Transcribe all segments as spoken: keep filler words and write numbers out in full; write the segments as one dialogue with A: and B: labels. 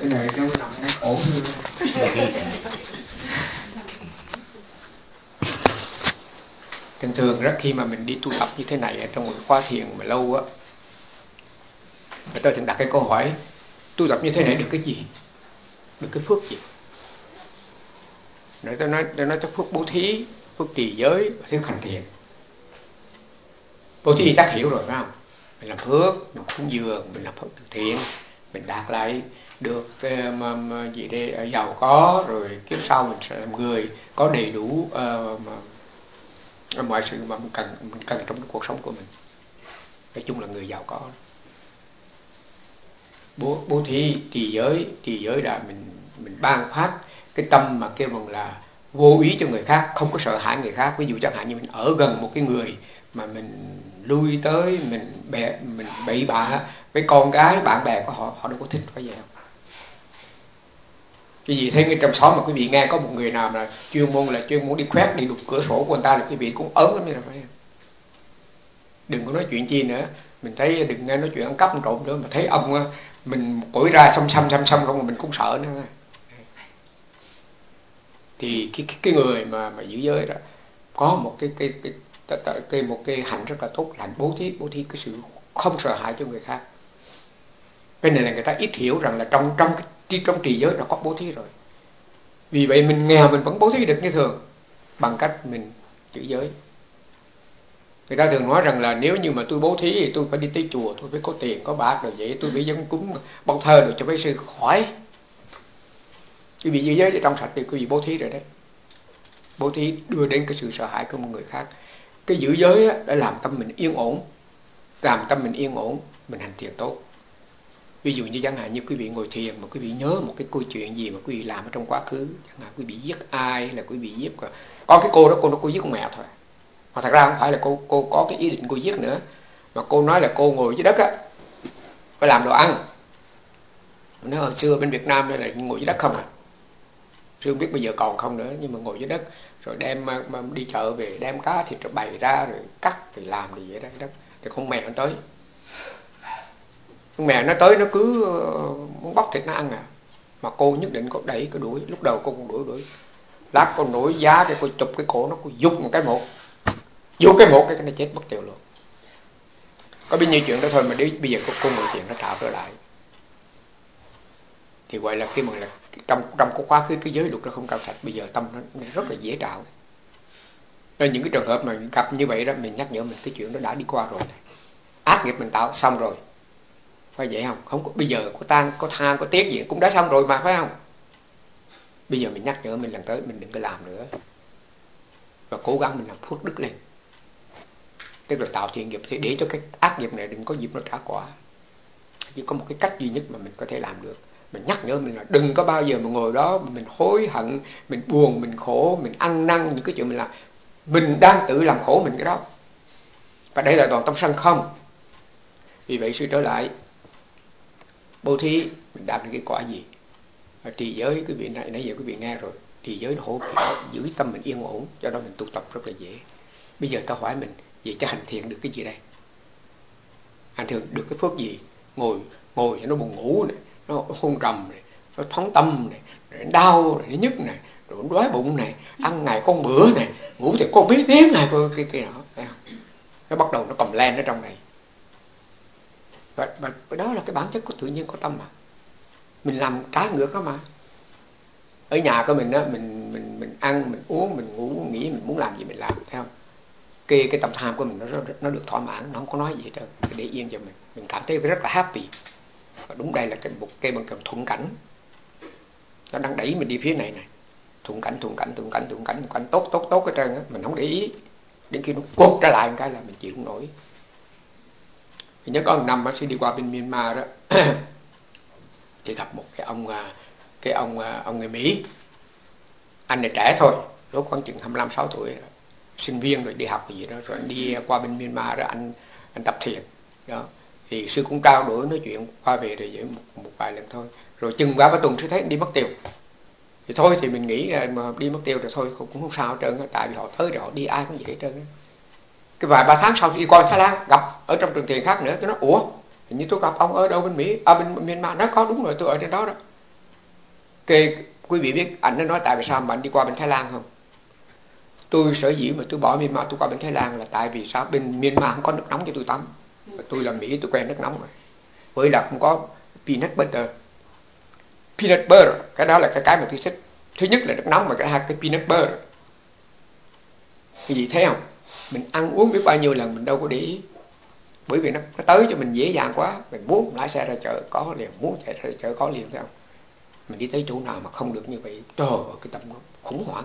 A: cái này nó nằm nó khổ hơn. Thường thường rất khi mà mình đi tu tập như thế này trong một khóa thiền mà lâu á, người ta thường đặt cái câu hỏi tu tập như thế này được cái gì, được cái phước gì. Rồi tôi nói tôi nói chắc phước bố thí, phước trì giới, phước hành thiền. Bố thí chắc hiểu rồi phải không? Mình làm phước, mình cúng dường, mình làm phước từ thiện, mình đạt lại được um, gì đây giàu có, rồi kiếp sau mình sẽ làm người có đầy đủ uh, mọi sự mà mình cần mình cần trong cái cuộc sống của mình. Nói chung là người giàu có. Bố bố thí, trì giới, trì giới là mình mình ban phát cái tâm mà kêu bằng là vô ý cho người khác, không có sợ hãi người khác. Ví dụ chẳng hạn như mình ở gần một cái người mà mình lui tới, mình bè mình bậy bạ với con gái bạn bè của họ, họ đâu có thích phải vậy không? Cái gì thấy ngay trong xóm mà quý vị nghe có một người nào mà chuyên môn là chuyên muốn đi khoét, đi đục cửa sổ của người ta là quý vị cũng ớn lắm, là phải. Đừng có nói chuyện chi nữa, mình thấy đừng nghe nói chuyện ăn cắp ăn trộm nữa, mà thấy ông mình cổi ra xăm xăm xăm xăm không mà mình cũng sợ nữa. Thì cái cái người mà mà giữ giới đó có một cái cái cái, cái, cái một cái hạnh rất là tốt, là hạnh bố thí, bố thí cái sự không sợ hãi cho người khác. Cái này là người ta ít hiểu rằng là trong trong cái trong trì giới là có bố thí rồi. Vì vậy mình nghèo mình vẫn bố thí được như thường bằng cách mình giữ giới. Người ta thường nói rằng là nếu như mà tôi bố thí thì tôi phải đi tới chùa, tôi phải có tiền có bạc rồi vậy, tôi phải dâng cúng bông thơ rồi cho mấy sư khỏi. Quý vị giữ giới trong sạch thì quý vị bố thí rồi đấy. Bố thí đưa đến cái sự sợ hãi của một người khác. Cái giữ giới á, đã làm tâm mình yên ổn, làm tâm mình yên ổn, mình hành thiền tốt. Ví dụ như chẳng hạn như quý vị ngồi thiền mà quý vị nhớ một cái câu chuyện gì mà quý vị làm ở trong quá khứ, chẳng hạn quý vị giết ai, hay là quý vị giết có cái cô đó, cô đó cô giết con mẹ thôi, mà thật ra không phải là cô cô có cái ý định cô giết nữa, mà cô nói là cô ngồi dưới đất á phải làm đồ ăn. Nó hồi xưa bên Việt Nam đây là ngồi dưới đất không à, chưa biết bây giờ còn không nữa, nhưng mà ngồi dưới đất rồi đem mà, mà đi chợ về đem cá thịt rồi bày ra rồi cắt rồi làm gì vậy đó, đó. Thì con mẹ nó tới, con mẹ nó tới nó cứ muốn bóc thịt nó ăn à, mà cô nhất định cô đẩy, cô đuổi. Lúc đầu cô còn đuổi đuổi lát cô nổi giá cái cô chụp cái cổ nó, cô giục một cái một giục cái một cái nó chết mất tiêu luôn. Có bao nhiêu chuyện đó thôi mà đi, bây giờ cô, cô ngồi thiền nó trả trở lại. Thì gọi là cái mà là trong trong cái quá khứ cái giới luật nó không trong sạch, bây giờ tâm nó, nó rất là dễ trạo. Nên những cái trường hợp mà gặp như vậy đó, mình nhắc nhở mình cái chuyện đó đã đi qua rồi, ác nghiệp mình tạo xong rồi, phải vậy không? Không có bây giờ có tan có than có tiếc gì cũng đã xong rồi mà, phải không? Bây giờ mình nhắc nhở mình lần tới mình đừng có làm nữa, và cố gắng mình làm phước đức lên, tức là tạo thiện nghiệp để cho cái ác nghiệp này đừng có dịp nó trả quả. Chỉ có một cái cách duy nhất mà mình có thể làm được, mình nhắc nhở mình là đừng có bao giờ mà ngồi đó mình hối hận, mình buồn, mình khổ, mình ăn năn những cái chuyện mình làm. Mình đang tự làm khổ mình cái đó, và đây là đoàn tâm sân không. Vì vậy suy trở lại, bố thí mình đạt được cái quả gì? Và trì giới quý vị này nãy giờ quý vị nghe rồi, trì giới nó hỗ trợ giữ tâm mình yên ổn, cho đó mình tu tập rất là dễ. Bây giờ ta hỏi mình, vậy cho hành thiện được cái gì đây? Hành thiện được cái phước gì? Ngồi ngồi cho nó buồn ngủ này, nó hôn trầm này, nó phóng tâm này, rồi nó đau, rồi nó nhức này, rồi nó đói bụng này, ăn ngày con bữa này, ngủ thì con biết tiếng này, cái kia đó, thấy không? Nó bắt đầu nó cầm len ở trong này. Và, và đó là cái bản chất của tự nhiên của tâm mà. Mình làm trái ngược đó mà. Ở nhà của mình á, mình mình mình ăn, mình uống, mình ngủ, nghĩ mình muốn làm gì mình làm, thấy không? Cái cái tâm tham của mình nó nó được thỏa mãn, nó không có nói gì hết trơn, để yên cho mình, mình cảm thấy rất là happy. Và đúng đây là cái một cái bằng thuận cảnh, nó đang đẩy mình đi phía này này, thuận cảnh thuận cảnh thuận cảnh thuận cảnh thuận cảnh tốt tốt tốt hết trơn á, mình không để ý, đến khi nó quật trở lại một cái là mình chịu không nổi. Mình nhớ có một năm bác sĩ đi qua bên Myanmar đó thì gặp một cái ông cái ông ông người Mỹ, anh này trẻ thôi, lúc khoảng chừng hai mươi lăm sáu tuổi, sinh viên rồi đi học gì đó, rồi anh đi qua bên Myanmar đó anh anh tập thiền đó. Thì sư cũng trao đổi nói chuyện qua về rồi vậy một, một vài lần thôi, rồi chừng ba ba tuần sư thấy anh đi mất tiêu. Thì thôi thì mình nghĩ mà đi mất tiêu rồi thôi cũng không sao hết trơn, tại vì họ tới rồi họ đi ai cũng vậy hết trơn. Cái vài ba tháng sau đi qua Thái Lan gặp ở trong trường thiền khác nữa, tôi nói ủa hình như tôi gặp ông ở đâu bên Mỹ, à bên Myanmar. Nó có đúng rồi, tôi ở trên đó đó. Cái quý vị biết anh nó nói tại vì sao mà anh đi qua bên Thái Lan không? Tôi sở dĩ mà tôi bỏ Myanmar tôi qua bên Thái Lan là tại vì sao bên Myanmar không có nước nóng cho tôi tắm. Tôi là Mỹ tôi quen nước nóng rồi. Với là không có peanut butter. Peanut butter, cái đó là cái cái mà tôi thích. Thứ nhất là nước nóng, mà cái hai cái peanut butter. Cái gì thấy không? Mình ăn uống biết bao nhiêu lần mình đâu có để ý. Bởi vì nó, nó tới cho mình dễ dàng quá. Mình muốn lái xe ra chợ có liền, muốn chạy ra chợ có liền, thấy không? Mình đi tới chỗ nào mà không được như vậy, trời ơi, cái tâm khủng hoảng.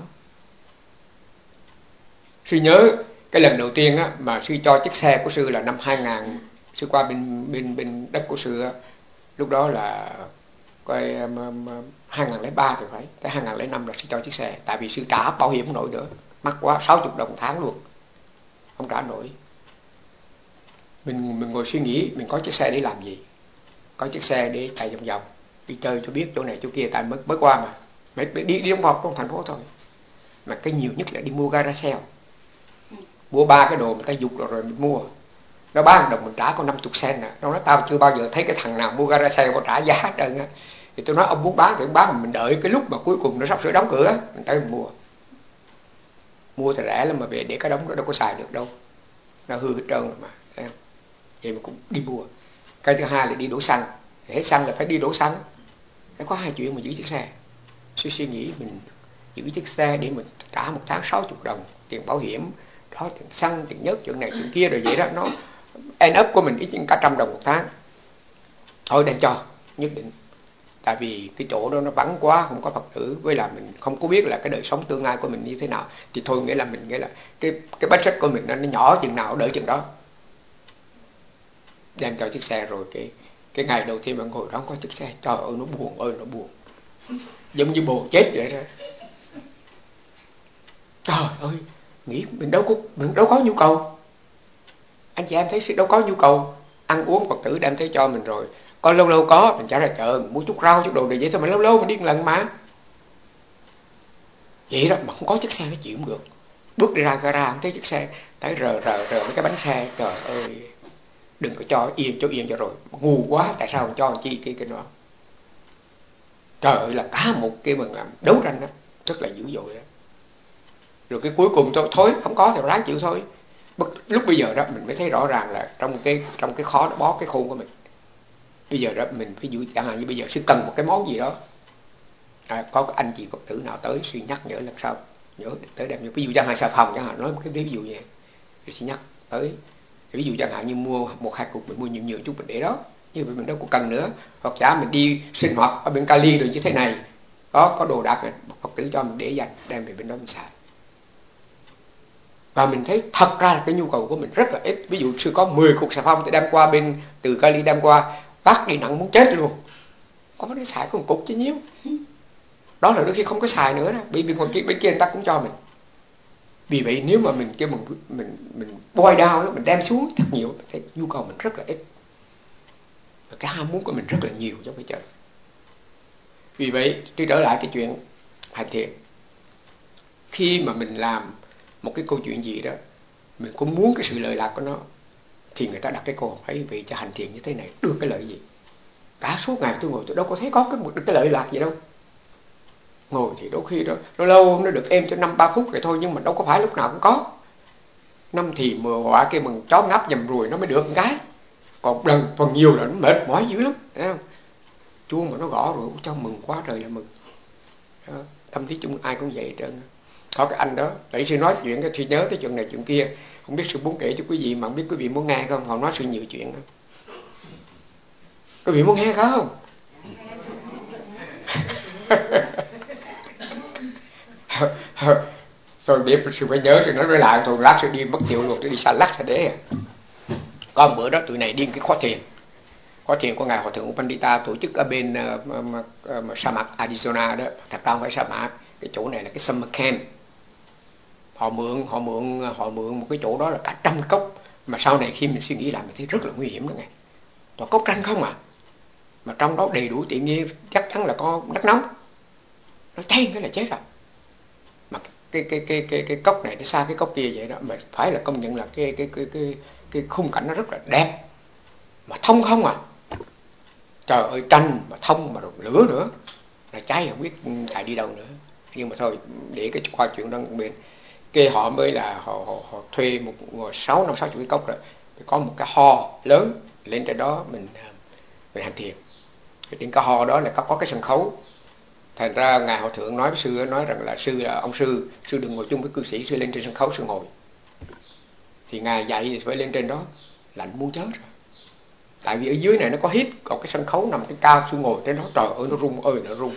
A: Sư nhớ cái lần đầu tiên á, mà sư cho chiếc xe của sư là năm hai nghìn. Sư qua bên bên bên đất của sư á, lúc đó là coi hai nghìn lẻ ba thì phải, tới hai nghìn lẻ năm là sư cho chiếc xe. Tại vì sư trả bảo hiểm không nổi nữa, mắc quá, sáu mươi đồng tháng luôn, không trả nổi. Mình mình ngồi suy nghĩ mình có chiếc xe để làm gì? Có chiếc xe để chạy vòng vòng, đi chơi cho biết chỗ này chỗ kia, tại mới mới qua mà. Mới đi đi vòng trong thành phố thôi. Mà cái nhiều nhất là đi mua gara sale. Mua ba cái đồ người ta dục rồi rồi mình mua. Nó ba đồng mình trả có năm mươi cent nè. Nó nói tao chưa bao giờ thấy cái thằng nào mua gara sale có trả giá hết trơn á. Thì tôi nói ông muốn bán thì ông bán, mình đợi cái lúc mà cuối cùng nó sắp sửa đóng cửa mình tới mình mua. Mua thì rẻ lắm mà về để cái đống đó đâu có xài được đâu. Nó hư hết trơn rồi mà. Thấy không? Vậy mà cũng đi mua. Cái thứ hai là đi đổ xăng. Hết xăng là phải đi đổ xăng. Cái có hai chuyện mà giữ chiếc xe. Suy suy nghĩ mình giữ chiếc xe để mình trả một tháng sáu mươi đồng tiền bảo hiểm, đó tiền xăng, tiền nhớt, chuyện này chuyện kia rồi vậy đó, nó end up của mình ít nhất cả trăm đồng một tháng. Thôi đang cho nhất định. Tại vì cái chỗ đó nó vắng quá, không có Phật tử, với là mình không có biết là cái đời sống tương lai của mình như thế nào, thì thôi nghĩa là mình nghĩa là cái cái budget của mình nó nhỏ chừng nào đợi chừng đó. Đem cho chiếc xe rồi cái cái ngày đầu tiên mà ngồi đó có chiếc xe, trời ơi nó buồn ơi nó buồn, giống như bồ chết vậy đó. Trời ơi, nghĩ mình đâu có mình đâu có nhu cầu. Anh chị em thấy sự đâu có nhu cầu. Ăn uống Phật tử đem tới cho mình rồi. Còn lâu lâu có mình trả ra chợ mình mua chút rau chút đồ này vậy thôi, mà lâu lâu mình đi một lần mà. Vậy đó mà không có chiếc xe nó chịu không được. Bước đi ra gara không thấy chiếc xe, tới rờ rờ rờ mấy cái bánh xe, trời ơi. Đừng có cho yên cho yên cho rồi. Ngu quá, tại sao không cho làm chi cái cái đó. Trời ơi là cả một cái mình làm đấu tranh đó, rất là dữ dội đó. Rồi cái cuối cùng thôi, thôi không có thì ráng chịu thôi. Lúc bây giờ đó mình mới thấy rõ ràng là trong cái trong cái khó nó bó cái khôn của mình. Bây giờ đó mình ví dụ chẳng hạn như bây giờ sẽ cần một cái món gì đó, à, có cái anh chị Phật tử nào tới suy nhắc nhở lần sau nhớ tới đem, ví dụ chẳng hạn xà phòng chẳng hạn, nói một cái ví dụ vậy thì suy nhắc tới. Ví dụ chẳng hạn như mua một hai cục mình mua nhiều nhiều chút mình để đó, như vậy mình đâu có cần nữa. Hoặc giả mình đi sinh hoạt ở bên Cali rồi như thế này, có có đồ đạc Phật tử cho mình để dành, đem về bên đó mình xài. Và mình thấy thật ra là cái nhu cầu của mình rất là ít. Ví dụ sư có mười cục xà phòng thì đem qua bên từ Cali đem qua, bác đi nặng muốn chết luôn. Có nó xài có một cục chứ nhiêu. Đó là đôi khi không có xài nữa đó, bởi vì bên kia bên kia người ta cũng cho mình. Vì vậy nếu mà mình kêu mình mình mình boil down đó, mình đem xuống thật nhiều thì nhu cầu mình rất là ít. Và cái ham muốn của mình rất là nhiều chứ không phải chờ. Vì vậy tôi trở lại cái chuyện hành thiện. Khi mà mình làm một cái câu chuyện gì đó, mình cũng muốn cái sự lợi lạc của nó, thì người ta đặt cái câu hỏi vì cho hành thiện như thế này được cái lợi gì. Cả suốt ngày tôi ngồi tôi đâu có thấy có cái một cái lợi lạc gì đâu. Ngồi thì đôi khi đó lâu lâu nó được êm cho năm ba phút vậy thôi, nhưng mà đâu có phải lúc nào cũng có. Năm thì mưa họa kia mình chó ngáp nhầm ruồi nó mới được một cái, còn lần phần nhiều là nó mệt mỏi dữ lắm, thấy không? Chuông mà nó gõ rồi cho mừng quá trời là mừng đó. Tâm trí chung ai cũng vậy trơn. Có cái anh đó để sư nói chuyện cái thì nhớ tới chuyện này chuyện kia, không biết sư muốn kể cho quý vị, mà không biết quý vị muốn nghe không. Họ nói sư nhiều chuyện đó, quý vị muốn nghe không? Rồi biết sư phải nhớ, sư nói với lại rồi lát sư đi mất tiêu luôn, sư đi xa lắc xa đế. Có một bữa đó tụi này đi cái khóa thiền, khóa thiền của ngài Hòa thượng Pandita tổ chức ở bên uh, uh, uh, sa mạc Arizona đó. Thật ra không phải sa mạc, cái chỗ này là cái summer camp. Họ mượn họ mượn họ mượn một cái chỗ đó là cả trăm cốc, mà sau này khi mình suy nghĩ lại mình thấy rất là nguy hiểm đó nghe. Toàn cốc tranh không à, mà trong đó đầy đủ tiện nghi, chắc chắn là có đất nóng, nó cháy cái là chết rồi. Mà cái cái cái cái cái cốc này nó xa cái cốc kia vậy đó, mà phải là công nhận là cái cái cái cái cái khung cảnh nó rất là đẹp, mà thông không à. Trời ơi tranh mà thông mà rồi lửa nữa. là cháy không biết chạy đi đâu nữa. Nhưng mà thôi, để cái qua chuyện đó bên kia, họ mới là họ, họ, họ thuê một sáu năm sáu chục cái cốc rồi, có một cái ho lớn lên trên đó mình mình hành thiền. Trên cái ho đó là có, có cái sân khấu. Thành ra ngài Hòa Thượng nói với sư, nói rằng là sư là ông sư sư đừng ngồi chung với cư sĩ, sư lên trên sân khấu sư ngồi. Thì ngài dạy thì phải lên trên đó, lạnh muốn chết rồi. Tại vì ở dưới này nó có hít, còn cái sân khấu nằm trên cao, sư ngồi trên đó, trời ơi nó rung ơi nó rung,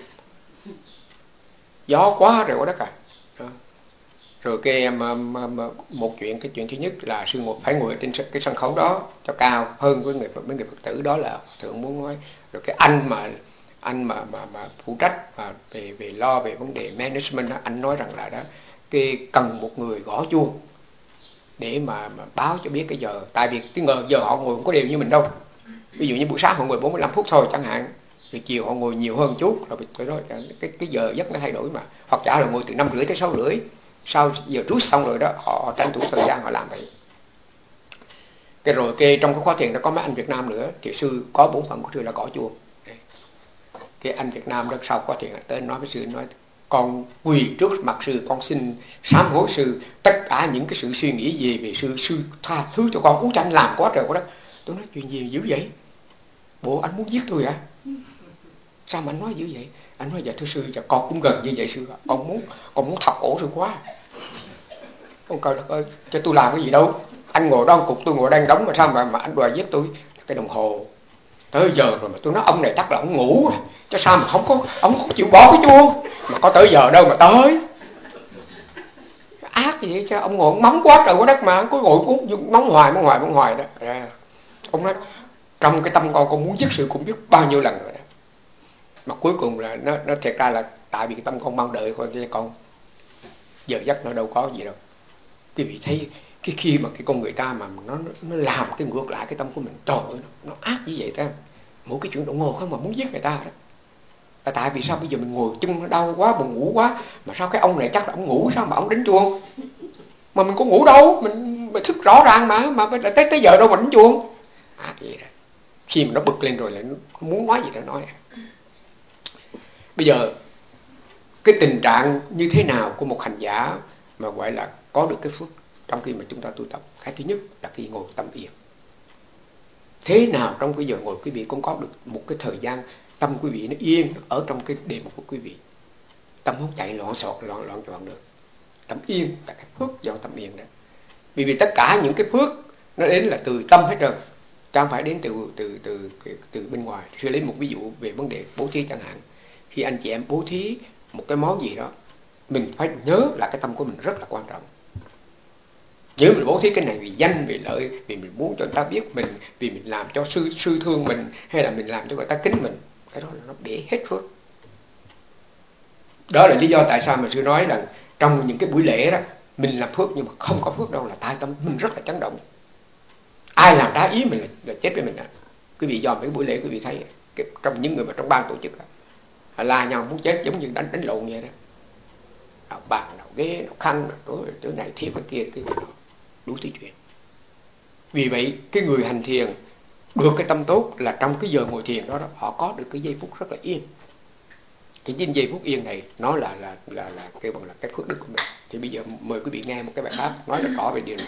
A: gió quá rồi quá đất à. Đó. Rồi cái một chuyện, cái chuyện thứ nhất là sư ngồi phải ngồi trên cái sân khấu đó cho cao hơn với người với người Phật tử, đó là Thượng muốn nói. Rồi cái anh mà anh mà mà mà phụ trách mà về về lo về vấn đề management đó, anh nói rằng là đó cái cần một người gõ chuông để mà, mà báo cho biết cái giờ, tại vì cái ngờ giờ họ ngồi không có đều như mình đâu. Ví dụ như buổi sáng họ ngồi bốn mươi lăm phút thôi chẳng hạn, rồi chiều họ ngồi nhiều hơn chút, rồi tôi nói cái cái giờ giấc nó thay đổi mà, hoặc giả là ngồi từ năm rưỡi tới sáu rưỡi, sau giờ trước xong rồi đó họ, họ tranh thủ thời gian họ làm vậy. Cái rồi cái trong cái khóa thiền đó có mấy anh Việt Nam nữa, thì sư có bốn phần của sư là gõ chuông. Cái anh Việt Nam đó sau khóa thiền tới nói với sư, nói con quỳ trước mặt sư, con xin sám hối sư, tất cả những cái sự suy nghĩ gì về sư, sư tha thứ cho con, ú cho anh làm quá trời quá đất. Tôi nói chuyện gì dữ vậy? Bộ anh muốn giết tôi hả? Sao mà anh nói dữ vậy? Anh nói dạ thưa sư, dạ con cũng gần như vậy sư, con muốn con muốn thọc cổ sư quá. Con trời đất ơi, cho tôi làm cái gì đâu? Anh ngồi đó cục, tôi ngồi đang đóng mà sao mà mà anh đòi giết tôi? Cái đồng hồ tới giờ rồi mà tôi nói ông này chắc là ông ngủ rồi, chứ sao mà không có ông không chịu bỏ cái chuông, mà có tới giờ đâu mà tới. Ác gì vậy chứ, ông ngồi ông mắng quá trời quá đất mà, cứ ngồi uống mắng hoài mắng hoài mắng hoài đó. Ông nói trong cái tâm con con muốn giết sự cũng biết bao nhiêu lần rồi đó, mà cuối cùng là nó nó thiệt ra là tại vì cái tâm con mong đợi con, con giờ giấc nó đâu có gì đâu. Quý vị thấy cái khi mà cái con người ta mà nó nó làm cái ngược lại cái tâm của mình, trời ơi nó, nó ác như vậy ta. Mỗi cái chuyện đồng hồ không mà muốn giết người ta đó. Là tại vì sao bây giờ mình ngồi chân nó đau quá, buồn ngủ quá, mà sao cái ông này chắc là ông ngủ, sao mà ông đánh chuông? Mà mình có ngủ đâu, mình, mình thức rõ ràng mà mà tới tới giờ đâu mà đánh chuông. À vậy đó. Khi mà nó bực lên rồi là nó muốn nói gì đó nói. Bây giờ cái tình trạng như thế nào của một hành giả mà gọi là có được cái phước trong khi mà chúng ta tu tập? Cái thứ nhất là khi ngồi tâm yên. Thế nào trong cái giờ ngồi quý vị cũng có được một cái thời gian tâm quý vị nó yên, nó ở trong cái đề mục của quý vị. Tâm không chạy loạn xọt loạn loạn trọn được. Tâm yên là cái phước do tâm yên đó. Vì vì tất cả những cái phước nó đến là từ tâm hết rồi, chứ không phải đến từ từ từ từ, từ bên ngoài. Sư lấy một ví dụ về vấn đề bố thí chẳng hạn. Khi anh chị em bố thí một cái món gì đó, mình phải nhớ là cái tâm của mình rất là quan trọng. Nếu mình bố thí cái này vì danh, vì lợi, vì mình muốn cho người ta biết mình, vì mình làm cho sư sư thương mình, hay là mình làm cho người ta kính mình, cái đó là nó để hết phước. Đó là lý do tại sao mà sư nói là trong những cái buổi lễ đó mình làm phước, nhưng mà không có phước đâu là tại tâm mình rất là chấn động. Ai làm trái ý mình là, là chết với mình đó. Quý vị dòm mấy buổi lễ quý vị thấy cái, trong những người mà trong ban tổ chức đó, la nhau muốn chết, giống như đánh đánh lộn vậy đó. Nào bàn, nào ghế, nào khăn, nào chỗ này thiếu cái kia, cái đó đủ thứ chuyện. Vì vậy cái người hành thiền được cái tâm tốt là trong cái giờ ngồi thiền đó, đó họ có được cái giây phút rất là yên. Cái giây phút yên này nó là là là là cái bằng là cái phước đức của mình. Thì bây giờ mời quý vị nghe một cái bài pháp nói rất rõ về điều này.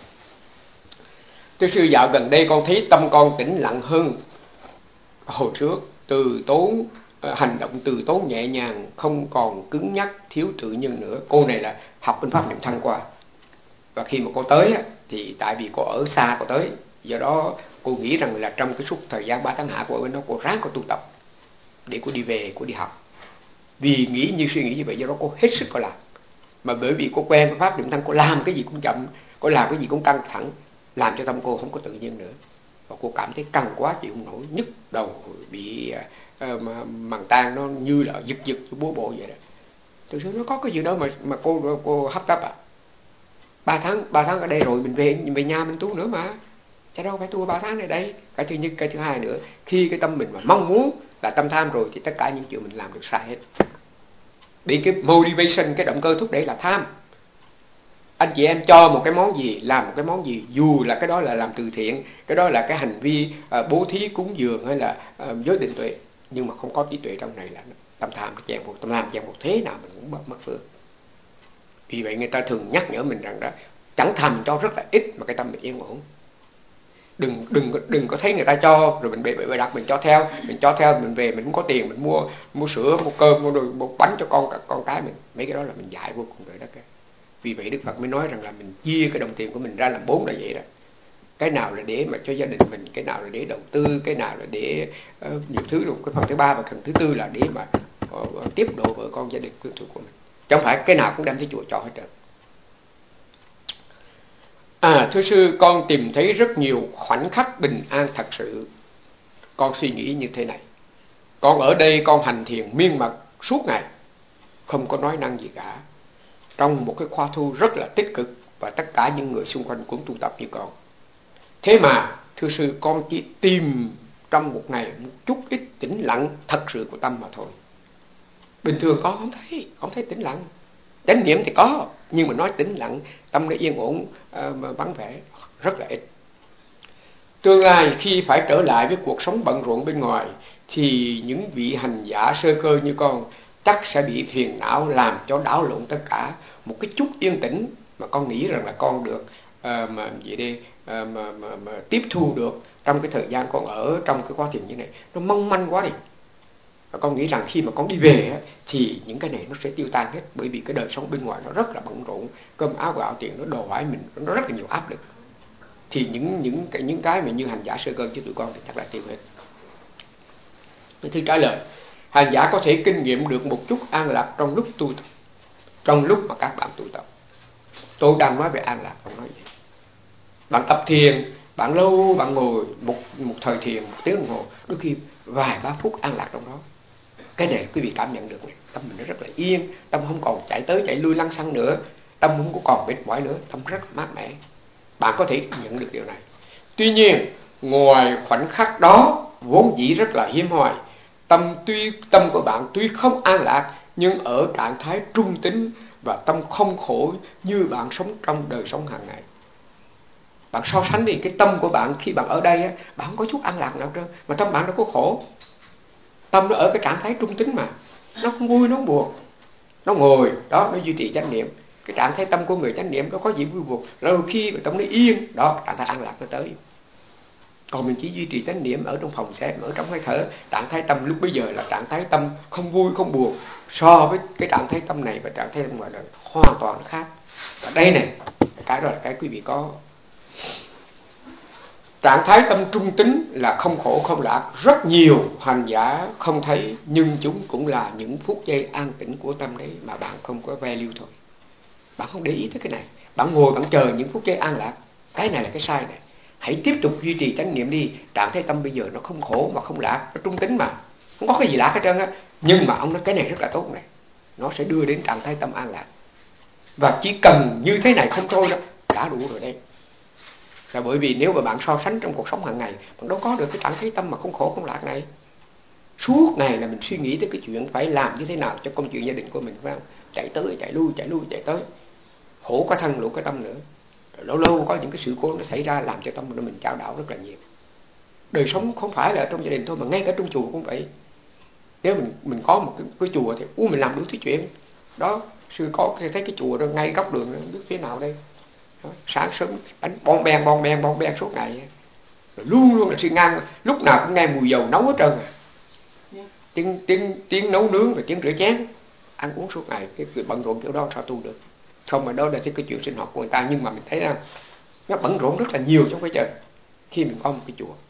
A: Thưa sư, dạo gần đây con thấy tâm con tĩnh lặng hơn hồi trước, từ tốn hành động từ tốn nhẹ nhàng, không còn cứng nhắc thiếu tự nhiên nữa. Cô này là học bên pháp niệm thanh qua, và khi mà cô tới thì tại vì cô ở xa cô tới, do đó cô nghĩ rằng là trong cái suốt thời gian ba tháng hạ của ở bên đó cô ráng cô tu tập để cô đi về, cô đi học. Vì nghĩ như suy nghĩ như vậy, do đó cô hết sức cô làm. Mà bởi vì cô quen với pháp niệm thanh, cô làm cái gì cũng chậm, cô làm cái gì cũng căng thẳng, làm cho tâm cô không có tự nhiên nữa. Và cô cảm thấy căng quá, chịu không nổi, nhức đầu, bị uh, màng tan nó như là giật giật búa bộ vậy đó. Thực sự nó có cái gì đâu mà mà cô cô hấp tấp à. ba tháng ba tháng ở đây rồi mình về về nhà mình tu nữa mà, chứ đâu phải tu ba tháng ở đây. Cái thứ nhất, cái thứ hai nữa, khi cái tâm mình mà mong muốn là tâm tham rồi thì tất cả những chuyện mình làm được sai hết. Vì cái motivation, cái động cơ thúc đẩy là tham. Anh chị em cho một cái món gì, làm một cái món gì, dù là cái đó là làm từ thiện, cái đó là cái hành vi uh, bố thí cúng dường hay là uh, giới định tuệ, Nhưng mà không có trí tuệ trong này là tâm tham nó chen buộc, tâm tham chen buộc thế nào mình cũng mất, mất phước. Vì vậy người ta thường nhắc nhở mình rằng đó, chẳng tham mình cho rất là ít mà cái tâm mình yên ổn. Đừng đừng đừng có thấy người ta cho rồi mình bị bị đặt mình cho theo, mình cho theo mình về mình không có tiền mình mua mua sữa, mua cơm, mua đồ, mua bánh cho con con cái mình, mấy cái đó là mình dại vô cùng rồi đó. Vì vậy Đức Phật mới nói rằng là mình chia cái đồng tiền của mình ra làm bốn là vậy đó. Cái nào là để mà cho gia đình mình, cái nào là để đầu tư, cái nào là để uh, nhiều thứ luôn. Cái phần thứ ba và phần thứ tư là để mà uh, tiếp độ vợ con gia đình quyến thuộc của mình. Chứ không phải cái nào cũng đem tới chùa cho hết trơn. À, thưa sư, con tìm thấy rất nhiều khoảnh khắc bình an thật sự. Con suy nghĩ như thế này. Con ở đây con hành thiền miên mật suốt ngày, không có nói năng gì cả. Trong một cái khoa thu rất là tích cực và tất cả những người xung quanh cũng tu tập như con. Thế mà, thưa sư, con chỉ tìm trong một ngày một chút ít tĩnh lặng thật sự của tâm mà thôi. Bình thường con không thấy, không thấy tĩnh lặng. Chánh niệm thì có, nhưng mà nói tĩnh lặng, tâm nó yên ổn, uh, vắng vẻ, rất là ít. Tương lai khi phải trở lại với cuộc sống bận rộn bên ngoài, thì những vị hành giả sơ cơ như con chắc sẽ bị phiền não làm cho đảo lộn tất cả. Một cái chút yên tĩnh mà con nghĩ rằng là con được uh, mà gì đi uh, mà, mà, mà tiếp thu được trong cái thời gian con ở trong cái quá trình như này, nó mong manh quá đi. Và con nghĩ rằng khi mà con đi về á, thì những cái này nó sẽ tiêu tan hết, bởi vì cái đời sống bên ngoài nó rất là bận rộn, cơm áo gạo tiền nó đòi hỏi mình, nó rất là nhiều áp lực. Thì những những cái những cái mà như hành giả sơ cơ cho tụi con thì chắc là tiêu hết. Thứ trả lời, hành giả có thể kinh nghiệm được một chút an lạc trong lúc tu tập, trong lúc mà các bạn tu tập. Tôi đang nói về an lạc, không nói gì. Bạn tập thiền, bạn lâu bạn ngồi một một thời thiền một tiếng đồng hồ, đôi khi vài ba phút an lạc trong đó. Cái này quý vị cảm nhận được này, tâm mình nó rất là yên, tâm không còn chạy tới chạy lui lăng xăng nữa, tâm không có còn mệt mỏi nữa, tâm rất là mát mẻ. Bạn có thể nhận được điều này. Tuy nhiên, ngoài khoảnh khắc đó vốn dĩ rất là hiếm hoi, tâm tuy tâm của bạn tuy không an lạc, nhưng ở trạng thái trung tính và tâm không khổ như bạn sống trong đời sống hàng ngày. Bạn so sánh đi, cái tâm của bạn khi bạn ở đây á, bạn không có chút an lạc nào trơn, mà tâm bạn đâu có khổ. Tâm nó ở cái trạng thái trung tính mà, nó không vui nó không buồn, nó ngồi đó, nó duy trì chánh niệm. Cái trạng thái tâm của người chánh niệm nó có gì vui buồn, đôi khi mà tâm nó yên đó, trạng thái an lạc nó tới. Còn mình chỉ duy trì chánh niệm ở trong phòng xếp, ở trong hơi thở, trạng thái tâm lúc bây giờ là trạng thái tâm không vui không buồn. So với cái trạng thái tâm này và trạng thái tâm ngoài đời hoàn toàn nó khác. Và đây này, cái đó là cái quý vị có. Trạng thái tâm trung tính là không khổ không lạc, rất nhiều hành giả không thấy, nhưng chúng cũng là những phút giây an tĩnh của tâm đấy mà bạn không có value thôi. Bạn không để ý tới cái này, bạn ngồi bạn chờ những phút giây an lạc, cái này là cái sai này. Hãy tiếp tục duy trì chánh niệm đi. Trạng thái tâm bây giờ nó không khổ mà không lạc, nó trung tính mà, không có cái gì lạc hết trơn á. Nhưng mà ông nói cái này rất là tốt này, nó sẽ đưa đến trạng thái tâm an lạc. Và chỉ cần như thế này không thôi đó, đã đủ rồi đấy. Là bởi vì nếu mà bạn so sánh trong cuộc sống hàng ngày, bạn đâu có được cái trạng thái tâm mà không khổ không lạc này. Suốt ngày là mình suy nghĩ tới cái chuyện phải làm như thế nào cho công chuyện gia đình của mình, phải không? Chạy tới chạy lui chạy lui chạy tới, khổ cả thân lũ cái tâm nữa. Rồi lâu lâu có những cái sự cố nó xảy ra làm cho tâm mình chao đảo rất là nhiều. Đời sống không phải là ở trong gia đình thôi mà ngay cả trong chùa cũng vậy. Nếu mình mình có một cái, cái chùa thì u mình làm đủ thứ chuyện đó. Sư có thấy cái chùa đó ngay góc đường, không biết phía nào đây đó, sáng sớm đánh bon ben bon ben bon ben suốt ngày, rồi luôn luôn là sư ngang, lúc nào cũng nghe mùi dầu nấu hết trơn à. tiếng tiếng tiếng nấu nướng và tiếng rửa chén, ăn uống suốt ngày. Cái chuyện bận rộn kiểu đó sao tu được? Không, mà đó là cái chuyện sinh hoạt của người ta, nhưng mà mình thấy là nó bận rộn rất là nhiều trong cái trời khi mình có một cái chùa.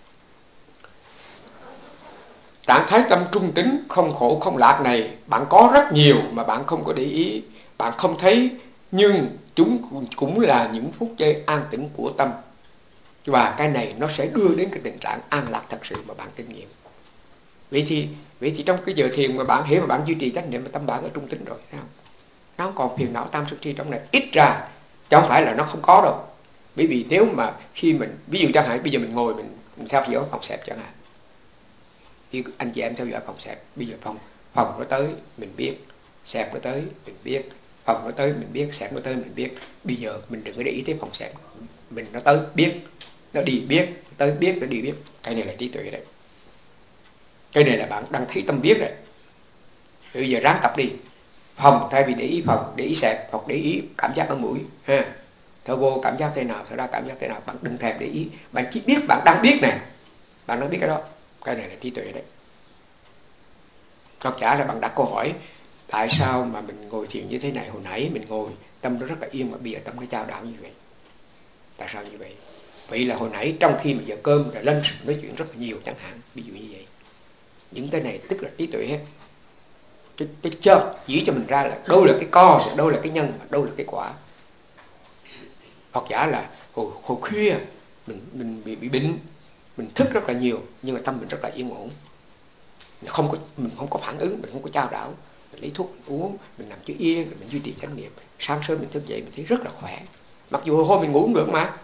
A: Trạng thái tâm trung tính không khổ không lạc này bạn có rất nhiều mà bạn không có để ý, bạn không thấy, nhưng chúng cũng là những phút giây an tĩnh của tâm. Và cái này nó sẽ đưa đến cái tình trạng an lạc thật sự mà bạn kinh nghiệm. Vậy thì vậy thì trong cái giờ thiền mà bạn hiểu mà bạn duy trì chánh niệm mà tâm bạn ở trung tính rồi, thấy không? Nó không còn phiền não tam sân si trong này, ít ra, chứ không phải là nó không có đâu. Bởi vì nếu mà khi mình, ví dụ chẳng hạn bây giờ mình ngồi mình, mình theo dõi phòng xẹp chẳng hạn, thì anh chị em theo dõi phòng xẹp, bây giờ phòng phòng nó tới mình biết, xẹp nó tới mình biết, phòng nó tới mình biết, xẹp nó tới mình biết. Bây giờ mình đừng có để ý tới phòng xẹp, mình nó tới biết, nó đi biết, tới biết, nó đi biết. Cái này là trí tuệ đấy. Cái này là bạn đang thấy tâm biết rồi. Bây giờ ráng tập đi. Phòng thay vì để ý phòng, để ý sẹp, hoặc để ý cảm giác ở mũi ha. Thở vô cảm giác thế nào, thở ra cảm giác thế nào, bạn đừng thèm để ý, bạn chỉ biết bạn đang biết nè, bạn đang biết cái đó. Cái này là trí tuệ đấy. Hoặc giả là bạn đặt câu hỏi tại sao mà mình ngồi thiền như thế này, hồi nãy mình ngồi tâm nó rất là yên mà bây giờ tâm nó chao đảo như vậy. Tại sao như vậy? Vậy là hồi nãy trong khi mà giờ cơm rồi lên nói chuyện rất là nhiều chẳng hạn, ví dụ như vậy. Những cái này tức là trí tuệ hết. Cái, cái cho chỉ cho mình ra là đâu là cái cause, đâu là cái nhân, đâu là cái quả. Hoặc giả là hồi, hồi khuya mình mình bị, bị bệnh, mình thức rất là nhiều nhưng mà tâm mình rất là yên ổn, không có mình không có phản ứng, mình không có chao đảo, mình lấy thuốc mình uống, mình nằm cho yên rồi mình duy trì chánh niệm, sáng sớm mình thức dậy mình thấy rất là khỏe, mặc dù hồi hôm mình ngủ không được mà.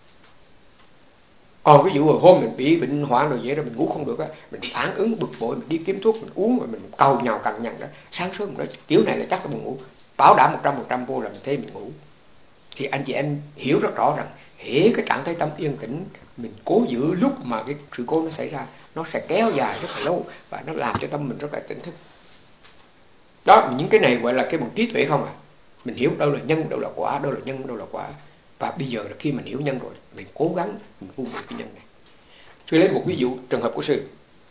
A: Còn ví dụ hồi hôm mình bị bệnh hoạn rồi vậy rồi mình ngủ không được á, mình phản ứng bực bội, mình đi kiếm thuốc mình uống rồi mình cầu nhào cằn nhằn đó, sáng sớm mình nói kiểu này là chắc là buồn ngủ, bảo đảm một trăm phần trăm vô là mình thấy mình ngủ. Thì anh chị em hiểu rất rõ rằng hễ cái trạng thái tâm yên tĩnh mình cố giữ lúc mà cái sự cố nó xảy ra, nó sẽ kéo dài rất là lâu và nó làm cho tâm mình rất là tỉnh thức. Đó, những cái này gọi là cái một trí tuệ không à. Mình hiểu đâu là nhân, đâu là quả, đâu là nhân, đâu là quả. Và bây giờ là khi mình hiểu nhân rồi, mình cố gắng mình vun vườn cái nhân này. Sư lấy một ví dụ trường hợp của sư.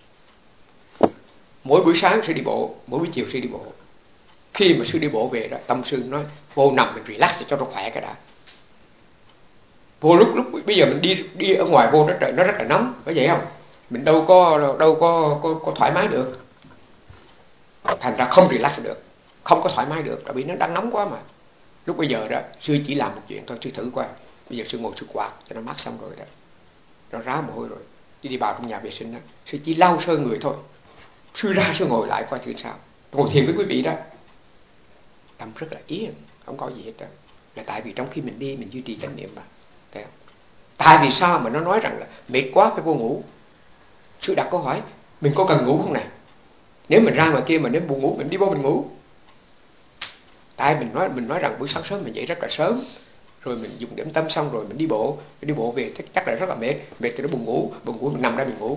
A: Mỗi buổi sáng sư đi bộ, mỗi buổi chiều sư đi bộ. Khi mà sư đi bộ về đó, tâm sư nói vô nằm mình relax cho nó khỏe cái đã. Vô lúc lúc bây giờ mình đi đi ở ngoài vô nó trời nó rất là nóng, có vậy không? Mình đâu có đâu có có, có thoải mái được. Thành ra không relax được, không có thoải mái được, tại vì nó đang nóng quá mà. Lúc bây giờ đó, sư chỉ làm một chuyện thôi, sư thử qua. Bây giờ sư ngồi sư quạt cho nó mát xong rồi đó, nó rá mồ hôi rồi, đi đi vào trong nhà vệ sinh đó, sư chỉ lau sơ người thôi. Sư ra sư ngồi lại coi thử sao. Ngồi thiền với quý vị đó, tâm rất là yên, không có gì hết đó. Là tại vì trong khi mình đi mình duy trì chánh niệm mà. Thấy không? Tại vì sao mà nó nói rằng là mệt quá phải vô ngủ? Sư đặt câu hỏi, mình có cần ngủ không này? Nếu mình ra ngoài kia mà nếu buồn ngủ mình đi vô mình ngủ. Tại mình nói mình nói rằng buổi sáng sớm mình dậy rất là sớm, rồi mình dùng điểm tâm xong rồi mình đi bộ, mình đi bộ về chắc, chắc là rất là mệt, mệt thì nó buồn ngủ, buồn ngủ mình nằm ra mình ngủ.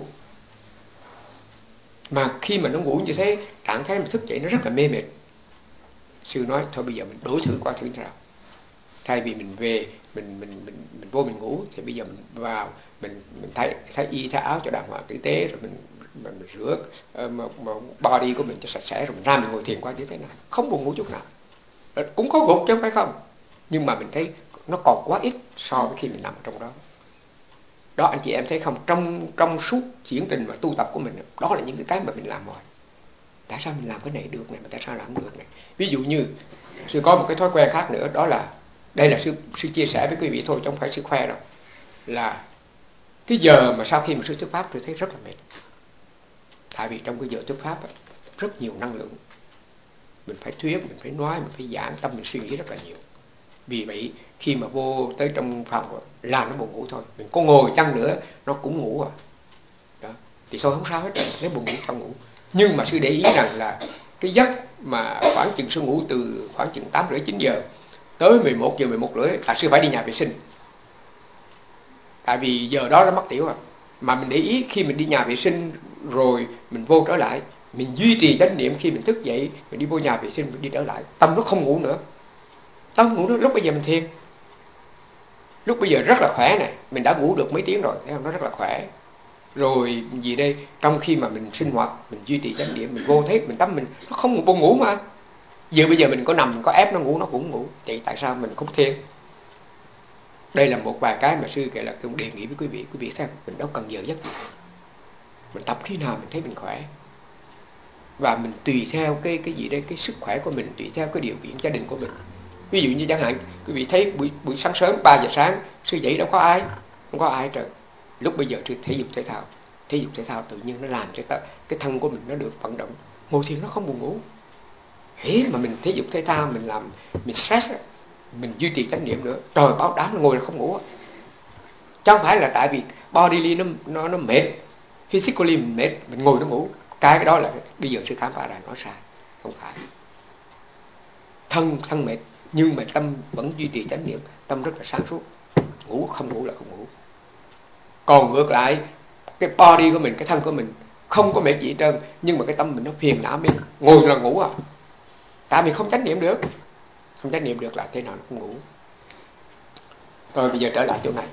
A: Mà khi mà nó ngủ như thế, trạng thái mình thức dậy nó rất là mê mệt. Sư nói thôi bây giờ mình đổi thử qua thử nào. Thay vì mình về mình mình mình mình vô mình ngủ thì bây giờ mình vào mình mình thay thay y thay áo cho đàng hoàng tử tế, rồi mình mình, mình rửa uh, mà, mà body của mình cho sạch sẽ, rồi mình ra mình ngồi thiền qua như thế nào, không buồn ngủ chút nào. Rồi cũng có gục chứ không phải không, nhưng mà mình thấy nó còn quá ít so với khi mình nằm ở trong đó. Đó anh chị em thấy không, trong trong suốt chuyển trình và tu tập của mình, đó là những cái cái mà mình làm rồi. Tại sao mình làm cái này được này mà tại sao làm không được này? Ví dụ như sư có một cái thói quen khác nữa, đó là đây là sư sư chia sẻ với quý vị thôi chứ không phải sư khoe đâu, là cái giờ mà sau khi mà sư thuyết pháp tôi thấy rất là mệt. Tại vì trong cái giờ thuyết pháp rất nhiều năng lượng, mình phải thuyết, mình phải nói, mình phải giảng, tâm mình suy nghĩ rất là nhiều. Vì vậy khi mà vô tới trong phòng là nó buồn ngủ thôi, mình có ngồi chăng nữa nó cũng ngủ à. Đó. Thì thôi không sao hết rồi, nếu buồn ngủ trong ngủ. Nhưng mà sư để ý rằng là cái giấc mà khoảng chừng sư ngủ từ khoảng chừng tám rưỡi chín giờ tới mười một giờ mười một rưỡi là sư phải đi nhà vệ sinh. Tại vì giờ đó nó mất tiểu à. Mà mình để ý khi mình đi nhà vệ sinh rồi mình vô trở lại, mình duy trì chánh niệm khi mình thức dậy, mình đi vô nhà vệ sinh mình đi trở lại, tâm nó không ngủ nữa. Tâm ngủ nữa, lúc bây giờ mình thiền. Lúc bây giờ rất là khỏe này, mình đã ngủ được mấy tiếng rồi, thấy không? Nó rất là khỏe. Rồi gì đây, trong khi mà mình sinh hoạt, mình duy trì chánh niệm, mình vô thấy mình tâm mình nó không buồn ngủ mà. Giờ bây giờ mình có nằm, mình có ép nó ngủ nó cũng ngủ. Vậy tại sao mình không thiền? Đây là một vài cái mà sư kể là cũng đề nghị với quý vị, quý vị xem mình đâu cần giờ giấc gì. Mình tập khi nào mình thấy mình khỏe. Và mình tùy theo cái cái gì đây, cái sức khỏe của mình, tùy theo cái điều kiện gia đình của mình. Ví dụ như chẳng hạn quý vị thấy buổi buổi sáng sớm ba giờ sáng sư dậy đâu có ai, không có ai trời. Lúc bây giờ sư thể dục thể thao, thể dục thể thao tự nhiên nó làm cho ta, cái thân của mình nó được vận động, ngồi thiền nó không buồn ngủ. Hễ mà mình thể dục thể thao mình làm mình stress, mình duy trì chánh niệm nữa, trời báo đám nó ngồi là không ngủ. Chứ không phải là tại vì bodily nó nó nó mệt, physically mình mệt mình ngồi nó ngủ. Cái cái đó là bây giờ sư khám phá ra nói sai, không phải. Thân thân mệt nhưng mà tâm vẫn duy trì chánh niệm, tâm rất là sáng suốt. Ngủ không ngủ là không ngủ. Còn ngược lại cái body của mình, cái thân của mình không có mệt gì hết trơn, nhưng mà cái tâm mình nó phiền não, mình ngồi là ngủ à, tại mình không chánh niệm được, không chánh niệm được là thế nào nó cũng ngủ. Rồi bây giờ trở lại chỗ này.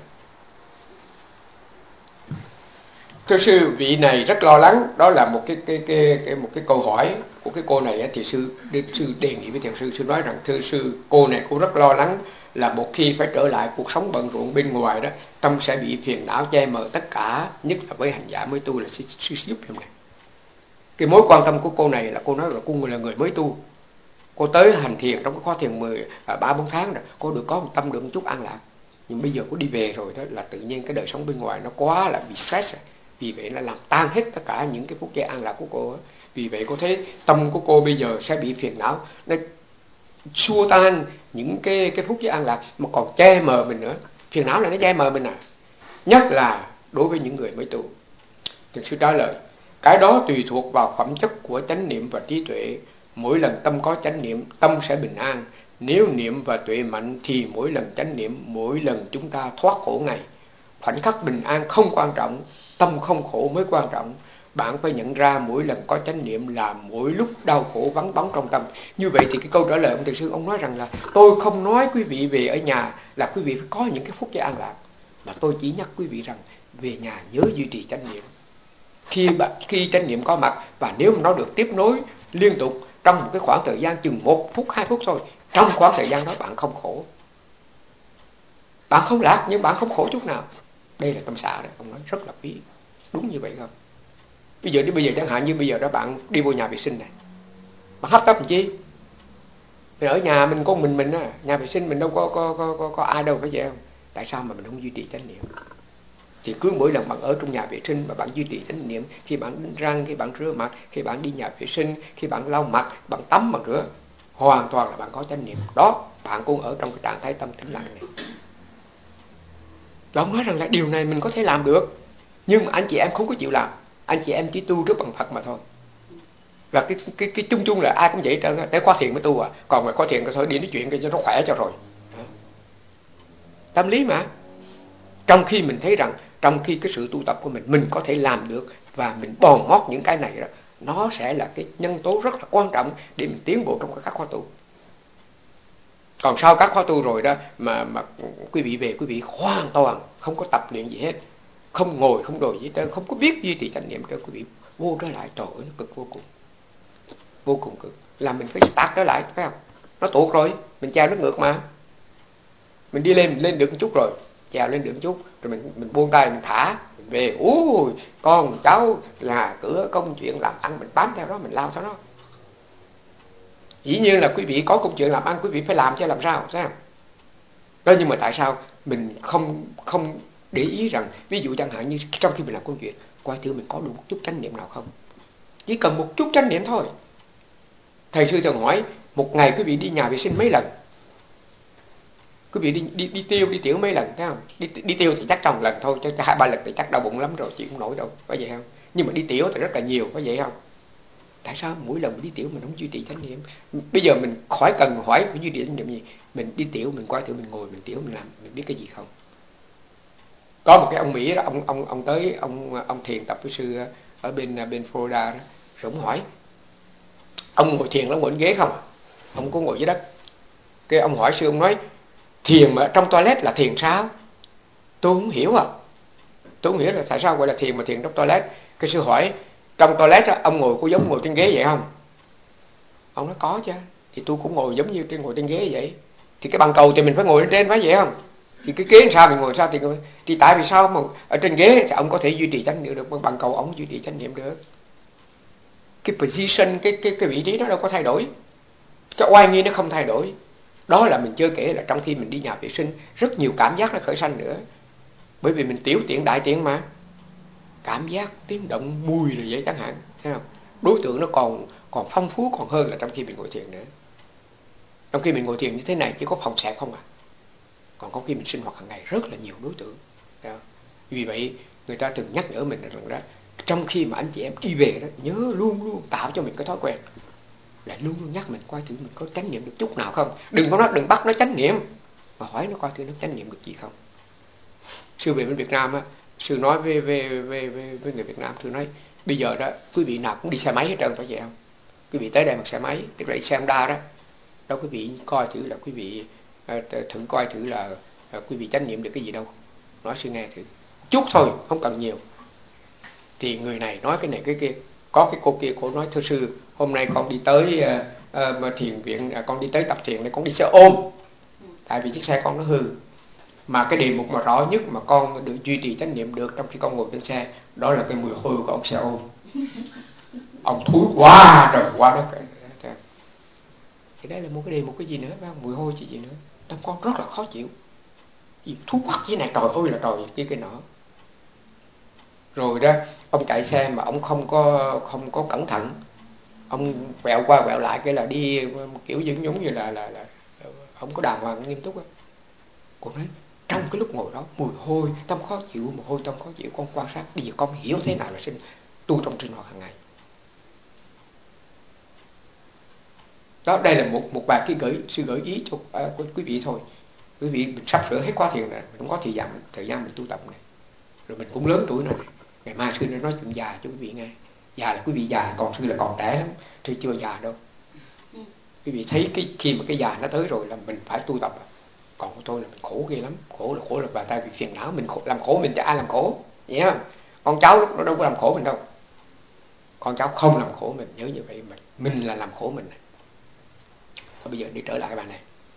A: Thưa sư, vị này rất lo lắng, đó là một cái cái cái, cái một cái câu hỏi của cái cô này, thì sư sư đề nghị với thiền sư, sư nói rằng thưa sư, cô này cô rất lo lắng là một khi phải trở lại cuộc sống bận rộn bên ngoài đó, tâm sẽ bị phiền não che mờ tất cả, nhất là với hành giả mới tu, là sư, sư giúp giùm này. Cái mối quan tâm của cô này là cô nói là cô là người mới tu, cô tới hành thiền trong cái khóa thiền mười ba bốn tháng rồi, cô được có một tâm được một chút an lạc, nhưng bây giờ cô đi về rồi đó là tự nhiên cái đời sống bên ngoài nó quá là bị stress, vì vậy nó làm tan hết tất cả những cái phút giây an lạc của cô. Vì vậy cô thấy tâm của cô bây giờ sẽ bị phiền não, nó xua tan những cái cái phút giây an lạc mà còn che mờ mình nữa. Phiền não là nó che mờ mình à, nhất là đối với những người mới tu. Thiền sư trả lời, cái đó tùy thuộc vào phẩm chất của chánh niệm và trí tuệ. Mỗi lần tâm có chánh niệm, tâm sẽ bình an. Nếu niệm và tuệ mạnh thì mỗi lần chánh niệm, mỗi lần chúng ta thoát khổ ngay. Khoảnh khắc bình an không quan trọng, tâm không khổ mới quan trọng. Bạn phải nhận ra mỗi lần có chánh niệm là mỗi lúc đau khổ vắng bóng trong tâm. Như vậy thì cái câu trả lời ông thầy sư, ông nói rằng là tôi không nói quý vị về ở nhà là quý vị phải có những cái phút giây an lạc, mà tôi chỉ nhắc quý vị rằng về nhà nhớ duy trì chánh niệm. Khi khi chánh niệm có mặt, và nếu mà nó được tiếp nối liên tục trong một cái khoảng thời gian chừng một phút hai phút thôi, trong khoảng thời gian đó bạn không khổ, bạn không lạc, nhưng bạn không khổ chút nào. Đây là tâm xả đấy, ông nói rất là quý, đúng như vậy không? Bây giờ đi bây giờ chẳng hạn như bây giờ đó bạn đi vô nhà vệ sinh này, bạn hấp tấp làm chi? Mình ở nhà mình có mình mình á, nhà vệ sinh mình đâu có có có có, có ai đâu phải vậy không? Tại sao mà mình không duy trì chánh niệm? Thì cứ mỗi lần bạn ở trong nhà vệ sinh mà bạn duy trì chánh niệm, khi bạn đánh răng, khi bạn rửa mặt, khi bạn đi nhà vệ sinh, khi bạn lau mặt, bạn tắm, bạn rửa, hoàn toàn là bạn có chánh niệm. Đó, bạn cũng ở trong cái trạng thái tâm tĩnh lặng này. Đó, ông nói rằng là điều này mình có thể làm được, nhưng mà anh chị em không có chịu làm. Anh chị em chỉ tu trước bằng Phật mà thôi. Và cái cái cái chung chung là ai cũng vậy trơn á, tới khóa thiền mới tu à, còn mà khóa thiền có thôi đi nói chuyện cho nó khỏe cho rồi. Tâm lý mà. Trong khi mình thấy rằng trong khi cái sự tu tập của mình mình có thể làm được, và mình bòn mót những cái này đó, nó sẽ là cái nhân tố rất là quan trọng để mình tiến bộ trong các khóa tu. Còn sau các khóa tu rồi đó mà mà quý vị về, quý vị hoàn toàn không có tập luyện gì hết, không ngồi không đồ gì hết, không có biết duy trì chánh niệm cho quý vị vô trở lại, trời ơi nó cực vô cùng, vô cùng cực, là mình phải start trở lại, phải không? Nó tuột rồi, mình treo nó ngược mà, mình đi lên mình lên được một chút rồi, trèo lên được một chút rồi mình mình buông tay mình thả, mình về, ui con cháu là cửa công chuyện làm ăn, mình bám theo đó, mình lao theo đó. Dĩ nhiên là quý vị có công chuyện làm ăn, quý vị phải làm chứ làm sao, thấy không? Đó, nhưng mà tại sao mình không không để ý rằng, ví dụ chẳng hạn như trong khi mình làm công chuyện, coi thử mình có đủ một chút chánh niệm nào không? Chỉ cần một chút chánh niệm thôi. Thầy sư thường hỏi, một ngày quý vị đi nhà vệ sinh mấy lần? Quý vị đi đi đi tiêu đi tiểu mấy lần, thấy không? Đi đi tiêu thì chắc trong lần thôi, chứ hai ba lần thì chắc đau bụng lắm rồi, chịu không nổi đâu, có vậy không? Nhưng mà đi tiểu thì rất là nhiều, có vậy không? Tại sao mỗi lần mình đi tiểu mình không duy trì chánh niệm? Bây giờ mình khỏi cần hỏi mình duy trì chánh niệm gì, mình đi tiểu mình coi thử, mình ngồi mình tiểu mình làm, mình biết cái gì không? Có một cái ông Mỹ đó, ông ông ông tới ông ông thiền tập với sư ở bên bên Florida đó, rồi ông hỏi, ông ngồi thiền, ông ngồi trên ghế không? Ông có ngồi dưới đất. Cái ông hỏi sư, ông nói thiền mà trong toilet là thiền sao? Tôi không hiểu à. Tôi không hiểu là tại sao gọi là thiền mà thiền trong toilet. Cái sư hỏi, trong toilet đó, ông ngồi có giống ngồi trên ghế vậy không? Ông nói có chứ. Thì tôi cũng ngồi giống như trên ngồi trên ghế vậy. Thì cái bàn cầu thì mình phải ngồi lên trên, phải vậy không? Thì cái ghế làm sao mình ngồi sao thì thì tại vì sao mà ở trên ghế thì ông có thể duy trì chánh niệm được, bằng bàn cầu ông duy trì chánh niệm được. Cái position, cái cái cái vị trí đó đâu có thay đổi. Cái oai nghi nó không thay đổi. Đó là mình chưa kể là trong khi mình đi nhà vệ sinh, rất nhiều cảm giác nó khởi sanh nữa. Bởi vì mình tiểu tiện đại tiện mà. Cảm giác, tiếng động, mùi rồi vậy chẳng hạn, thấy không? Đối tượng nó còn còn phong phú còn hơn là trong khi mình ngồi thiền nữa. Trong khi mình ngồi thiền như thế này chỉ có phòng xẹp không à. Còn có khi mình sinh hoạt hàng ngày rất là nhiều đối tượng. Đó. Vì vậy người ta thường nhắc nhở mình rằng đó, trong khi mà anh chị em đi về đó, nhớ luôn luôn tạo cho mình cái thói quen là luôn luôn nhắc mình coi thử mình có chánh niệm được chút nào không. Đừng có nói, đừng bắt nó chánh niệm, mà hỏi nó coi thử nó chánh niệm được gì không. Sư về bên Việt Nam á, sư nói với, với, với, với, với người Việt Nam, sư nói Bây giờ đó quý vị nào cũng đi xe máy hết trơn, phải vậy không? Quý vị tới đây bằng xe máy, tức là đi xe Honda đó. Đó quý vị coi thử là quý vị uh, thử coi thử là uh, quý vị chánh niệm được cái gì đâu. Nói sư nghe thử. Chút thôi, không cần nhiều. Thì người này nói cái này cái kia. Có cái cô kia cô nói thưa sư, hôm nay con đi tới uh, uh, thiền viện, uh, con đi tới tập thiền này con đi xe ôm. Tại vì chiếc xe con nó hư. Mà cái đề mục mà rõ nhất mà con được duy trì chánh niệm được trong khi con ngồi trên xe, đó là cái mùi hôi của ông xe ôm. Ông thúi quá trời quá đất. Thì đây là một cái đề mục cái gì nữa, phải không? Mùi hôi chứ gì nữa. Tâm con rất là khó chịu. Gì thú quắc với này, trời ơi là trời, cái cái nọ. Rồi đó, ông chạy xe mà ông không có không có cẩn thận. Ông quẹo qua quẹo lại cái là đi kiểu giống giống như là là là không có đàng hoàng nghiêm túc á. Cô nói trong cái lúc ngồi đó mùi hôi, tâm khó chịu, mùi hôi tâm khó chịu, con quan sát bây giờ con hiểu thế nào là sinh tu trong sinh hoạt hàng ngày. Đó, đây là một một vài cái gợi sự gợi ý cho uh, quý vị thôi. Quý vị mình sắp sửa hết khóa thiền này, mình không có thời gian thời gian mình tu tập này. Rồi mình cũng lớn tuổi rồi. Ngày mai sư nó nói chuyện già cho quý vị nghe. Già là quý vị già, còn sư là còn trẻ lắm, sư chưa già đâu. Quý vị thấy cái khi mà cái già nó tới rồi là mình phải tu tập. Còn của tôi là mình khổ ghê lắm, khổ là khổ là và tại vì phiền não mình khổ, làm khổ mình chả ai làm khổ, nhớ không? Con cháu lúc nó đâu có làm khổ mình đâu. Con cháu không làm khổ mình, nhớ như vậy mà mình là làm khổ mình. Bây giờ đi trở lại bài này.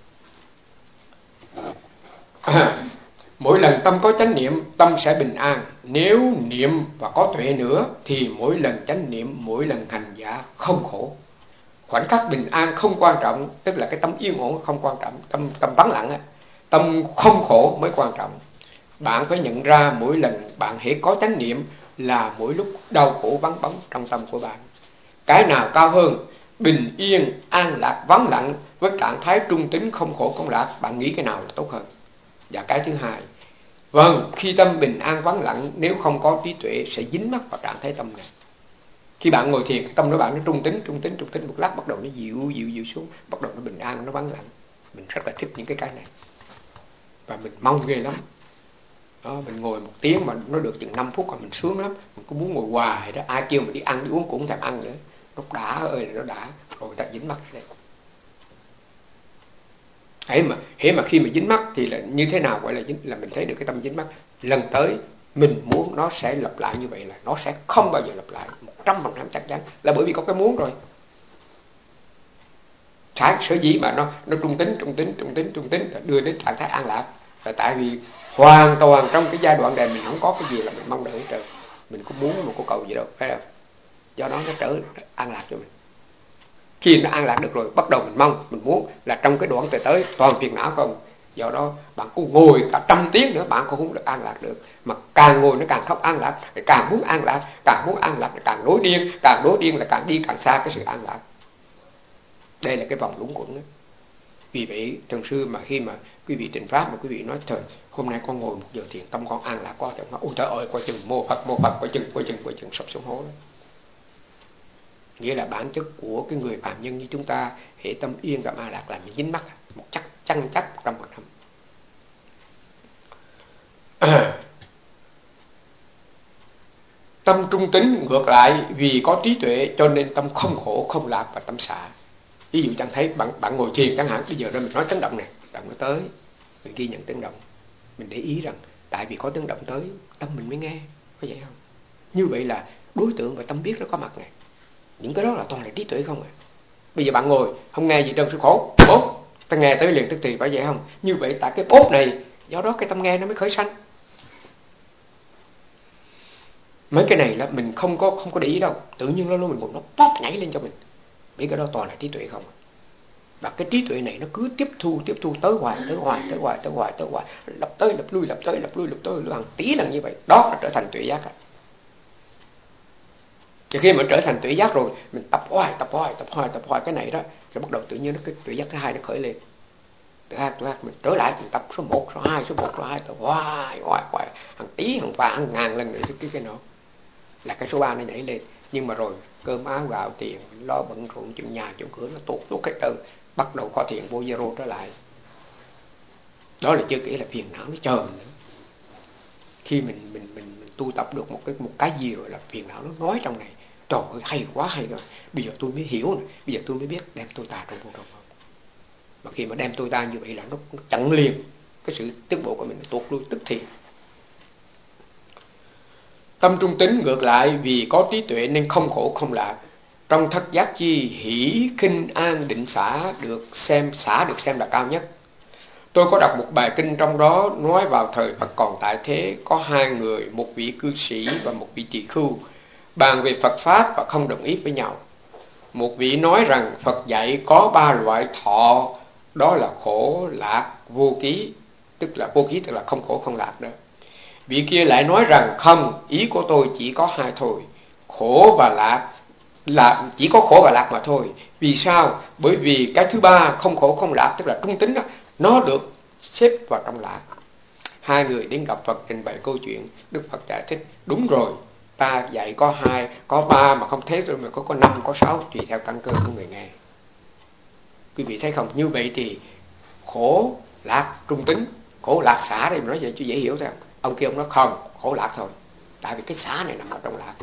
A: À, mỗi lần tâm có chánh niệm, tâm sẽ bình an. Nếu niệm và có tuệ nữa thì mỗi lần chánh niệm, mỗi lần hành giả không khổ. Khoảnh khắc bình an không quan trọng, tức là cái tâm yên ổn không quan trọng, tâm tâm vắng lặng á, tâm không khổ mới quan trọng. Bạn phải nhận ra mỗi lần bạn hễ có chánh niệm là mỗi lúc đau khổ vắng bóng trong tâm của bạn. Cái nào cao hơn? Bình yên, an lạc, vắng lặng với trạng thái trung tính không khổ không lạc, bạn nghĩ cái nào là tốt hơn? Và cái thứ hai, vâng, khi tâm bình an vắng lặng, nếu không có trí tuệ sẽ dính mắc vào trạng thái tâm này. Khi bạn ngồi thiền, tâm của bạn nó trung tính, trung tính, trung tính, một lát bắt đầu nó dịu, dịu, dịu xuống, bắt đầu nó bình an, nó vắng lặng. Mình rất là thích những cái cái này. Và mình mong ghê lắm. Đó, mình ngồi một tiếng mà nó được chừng năm phút là mình sướng lắm. Mình cũng muốn ngồi hoài đó, ai kêu mình đi ăn, đi uống cũng không thèm ăn nữa. Nó đã ơi là nó đã, rồi ta dính mắc đây. Hễ mà, hễ mà khi mà dính mắc thì là như thế nào gọi là dính, là mình thấy được cái tâm dính mắc. Lần tới mình muốn nó sẽ lặp lại như vậy là nó sẽ không bao giờ lặp lại, một trăm phần trăm chắc chắn, là bởi vì có cái muốn rồi. Trái sở dĩ mà nó nó trung tính, trung tính, trung tính, trung tính đưa đến trạng thái an lạc là tại vì hoàn toàn trong cái giai đoạn này mình không có cái gì là mình mong đợi hết trơn, mình cũng muốn một cô cầu gì đâu, phải không? Do đó nó trở an lạc cho mình. Khi nó an lạc được rồi, bắt đầu mình mong, mình muốn là trong cái đoạn tới tới toàn phiền não không. Do đó bạn cũng ngồi cả trăm tiếng nữa bạn cũng không được an lạc được, mà càng ngồi nó càng không an lạc, càng muốn an lạc, càng muốn an lạc càng nối điên, càng nối điên là càng đi càng xa cái sự an lạc. Đây là cái vòng luẩn quẩn. Vì vậy thần sư mà khi mà quý vị trình pháp mà quý vị nói trời hôm nay con ngồi một giờ thiền tâm con an lạc quá, thì nói ôi trời ơi coi chừng mô Phật mô Phật coi chừng coi chừng coi chừng sập xuống hố đó. Nghĩa là bản chất của cái người phàm nhân như chúng ta, hệ tâm yên gặp an lạc là mình dính mắc một chắc chắn chắc một trăm phần trăm. Tâm trung tính ngược lại, vì có trí tuệ cho nên tâm không khổ không lạc và tâm xả. Ví dụ chẳng thấy bạn bạn ngồi thiền chẳng hạn, bây giờ đây mình nói tiếng động này, bạn nó tới, mình ghi nhận tiếng động, mình để ý rằng tại vì có tiếng động tới, tâm mình mới nghe, có vậy không? Như vậy là đối tượng và tâm biết nó có mặt này. Những cái đó là toàn là trí tuệ không à. Bây giờ bạn ngồi không nghe gì đâu sự khổ, bốp, ta nghe tới liền tức thì, phải vậy không? Như vậy tại cái bốp này, do đó cái tâm nghe nó mới khởi sanh. Mấy cái này là mình không có không có để ý đâu, tự nhiên nó mình nó bóp nhảy lên cho mình. Mấy cái đó toàn là trí tuệ không. Và cái trí tuệ này nó cứ tiếp thu tiếp thu tới hoài tới hoài tới hoài tới hoài tới hoài, lập tới lập lui lập tới lập lui lập tới hàng tí lần như vậy, đó là trở thành tuệ giác. Thì khi mà trở thành tuệ giác rồi, mình tập hoài tập hoài tập hoài tập hoài cái này đó, rồi bắt đầu tự nhiên nó cái tuệ giác thứ hai nó khởi lên. Thứ hai tuệ giác mình trở lại mình tập số một, số hai, số một, số hai, tập hoài hoài hoài hàng tí hàng vạn hàng ngàn lần nữa cái cái nó là cái số ba nó nhảy lên. Nhưng mà rồi cơm áo gạo tiền lo bận rộn chuyện nhà chuyện cửa nó tuột tuột hết trơn, bắt đầu khóa thiền vô zero trở lại. Đó là chưa kể là phiền não nó chờ mình nữa. Khi mình mình mình, mình tu tập được một cái một cái gì rồi là phiền não nó nói trong này, trời ơi hay quá hay rồi, bây giờ tôi mới hiểu này, bây giờ tôi mới biết đem tôi ta trong vô trong không. Mà khi mà đem tôi ta như vậy là nó, nó chặn liền cái sự tiến bộ của mình, nó tuột lui tức thì. Tâm trung tính ngược lại, vì có trí tuệ nên không khổ không lạc. Trong thất giác chi, hỷ khinh an định xả được xem xả được xem là cao nhất. Tôi có đọc một bài kinh trong đó nói vào thời Phật còn tại thế, có hai người, một vị cư sĩ và một vị tỳ khưu, bàn về Phật Pháp và không đồng ý với nhau. Một vị nói rằng Phật dạy có ba loại thọ, đó là khổ, lạc, vô ký, tức là vô ký tức là không khổ không lạc đó. Vị kia lại nói rằng không, ý của tôi chỉ có hai thôi, khổ và lạc, là chỉ có khổ và lạc mà thôi. Vì sao? Bởi vì cái thứ ba không khổ không lạc tức là trung tính đó, nó được xếp vào trong lạc. Hai người đến gặp Phật trình bày câu chuyện. Đức Phật giải thích, đúng rồi, ta dạy có hai, có ba mà không thế rồi mà có có năm, có sáu, tùy theo căn cơ của người nghe. Quý vị thấy không? Như vậy thì khổ lạc trung tính, khổ lạc xả đây mình nói vậy cho dễ hiểu thôi. Ông kia ông nói không, khổ lạc thôi, tại vì cái xả này nằm ở trong lạc.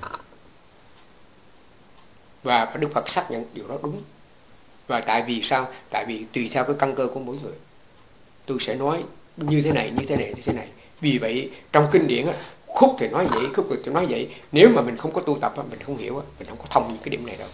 A: Và Đức Phật xác nhận điều đó đúng. Và tại vì sao? Tại vì tùy theo cái căn cơ của mỗi người, tôi sẽ nói như thế này, như thế này, như thế này. Vì vậy trong kinh điển khúc thì nói vậy, khúc thì nói vậy. Nếu mà mình không có tu tập, mình không hiểu, mình không có thông những cái điểm này đâu.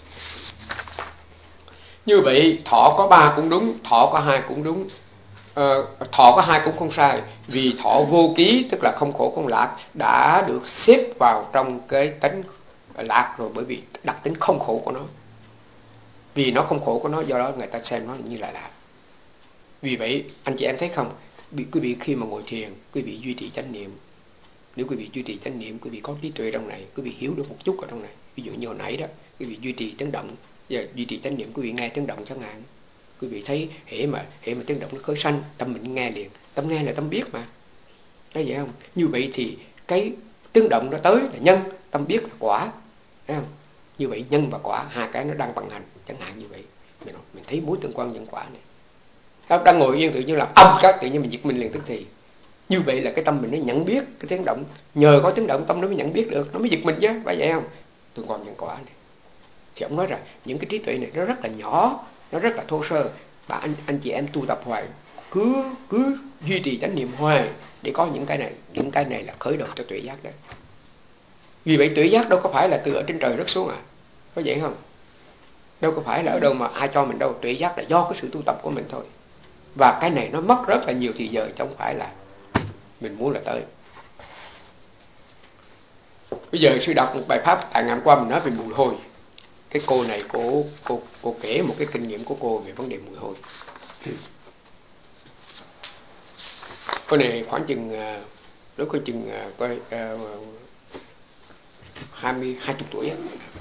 A: Như vậy thọ có ba cũng đúng, thọ có hai cũng đúng, ờ, thọ có hai cũng không sai. Vì thọ vô ký tức là không khổ không lạc đã được xếp vào trong cái tánh lạc rồi, bởi vì đặc tính không khổ của nó. Vì nó không khổ của nó, do đó người ta xem nó như là lạc. Vì vậy anh chị em thấy không, quý vị khi mà ngồi thiền, quý vị duy trì chánh niệm. Nếu quý vị duy trì chánh niệm, quý vị có trí tuệ trong này, quý vị hiểu được một chút ở trong này. Ví dụ như hồi nãy đó, quý vị duy trì tiếng động, giờ duy trì chánh niệm, quý vị nghe tiếng động chẳng hạn. Quý vị thấy hễ mà hễ mà tiếng động nó khởi sanh, tâm mình nghe liền. Tâm nghe là tâm biết mà. Thấy vậy không? Như vậy thì cái tiếng động nó tới là nhân, tâm biết là quả. Thấy không? Như vậy nhân và quả hai cái nó đang vận hành, chẳng hạn như vậy. Mình mình thấy mối tương quan nhân quả này. Đang ngồi yên tự nhiên là âm cái tự nhiên mình giật mình liền tức thì. Như vậy là cái tâm mình nó nhận biết cái tiếng động, nhờ có tiếng động tâm nó mới nhận biết được, nó mới giật mình chứ, phải vậy không? Tương quan nhân quả này. Thì ông nói rằng những cái trí tuệ này nó rất là nhỏ, nó rất là thô sơ. Và anh anh chị em tu tập hoài, cứ cứ duy trì chánh niệm hoài để có những cái này, những cái này là khởi đầu cho tuệ giác đấy. Vì vậy tuệ giác đâu có phải là từ ở trên trời rớt xuống à, có vậy không? Đâu có phải là ở đâu mà ai cho mình đâu, tuệ giác là do cái sự tu tập của mình thôi. Và cái này nó mất rất là nhiều thời giờ, chứ không phải là mình muốn là tới. Bây giờ sư đọc một bài pháp tại ngày hôm qua mình nói về mùi hôi. Cái cô này cô cô cô kể một cái kinh nghiệm của cô về vấn đề mùi hôi. Cô này khoảng chừng lúc có chừng coi hai mươi hai chục tuổi.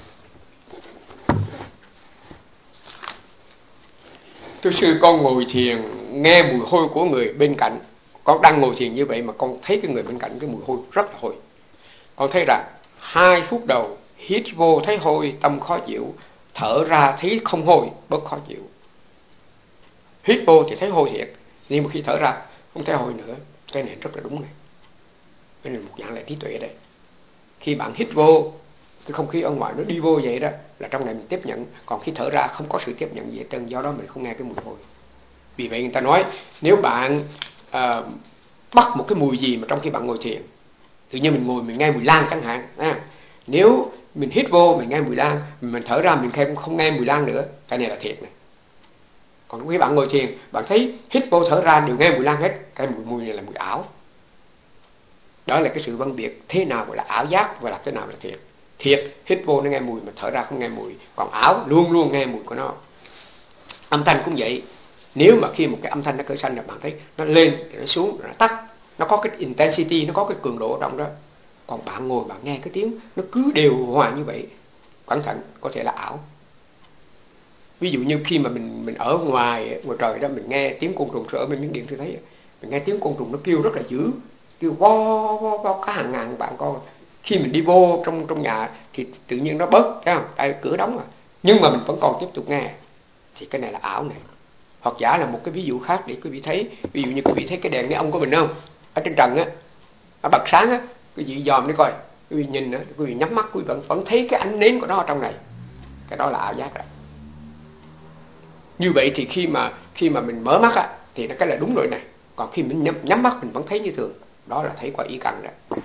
A: Thưa sư, con ngồi thiền nghe mùi hôi của người bên cạnh. Con đang ngồi thiền như vậy mà con thấy cái người bên cạnh cái mùi hôi rất là hôi. Con thấy rằng hai phút đầu hít vô thấy hôi, tâm khó chịu, thở ra thấy không hôi, bớt khó chịu. Hít vô thì thấy hôi thiệt, nhưng mà khi thở ra không thấy hôi nữa. Cái này rất là đúng này. Cái này một dạng là trí tuệ đây. Khi bạn hít vô, cái không khí ở ngoài nó đi vô vậy đó, là trong này mình tiếp nhận. Còn khi thở ra không có sự tiếp nhận gì hết trơn, do đó mình không nghe cái mùi hôi. Vì vậy người ta nói, nếu bạn uh, bắt một cái mùi gì mà trong khi bạn ngồi thiền, tự nhiên mình ngồi mình nghe mùi lan chẳng hạn, à, nếu mình hít vô mình nghe mùi lan, mình thở ra mình không nghe mùi lan nữa, cái này là thiệt này. Còn khi bạn ngồi thiền, bạn thấy hít vô thở ra đều nghe mùi lan hết, cái mùi mùi này là mùi ảo. Đó là cái sự phân biệt thế nào gọi là ảo giác và là thế nào là thiệt. Thiệt hít vô nó nghe mùi mà thở ra không nghe mùi, còn ảo luôn luôn nghe mùi của nó. Âm thanh cũng vậy. Nếu mà khi một cái âm thanh nó khởi sanh là bạn thấy nó lên rồi nó xuống rồi nó tắt, nó có cái intensity, nó có cái cường độ ở trong đó. Còn bạn ngồi bạn nghe cái tiếng nó cứ đều hòa như vậy, cẩn thận có thể là ảo. Ví dụ như khi mà mình mình ở ngoài ngoài trời đó, mình nghe tiếng côn trùng, ở bên Miến Điện tôi thấy mình nghe tiếng côn trùng nó kêu rất là dữ, kêu vo vo vo cả hàng ngàn bạn con. Khi mình đi vô trong trong nhà thì tự nhiên nó bớt, thấy không? Tại cửa đóng mà. Nhưng mà mình vẫn còn tiếp tục nghe. Thì cái này là ảo này. Hoặc giả là một cái ví dụ khác để quý vị thấy, ví dụ như quý vị thấy cái đèn neon của mình không? Ở trên trần á, nó bật sáng á, Quý vị dòm đi coi, quý vị nhìn nữa, quý vị nhắm mắt, quý vị vẫn, vẫn thấy cái ánh nến của nó ở trong này. Cái đó là ảo giác rồi. Như vậy thì khi mà khi mà mình mở mắt á, thì nó cái là đúng rồi này. Còn khi mình nhắm, nhắm mắt mình vẫn thấy như thường, đó là thấy qua ý căn đó.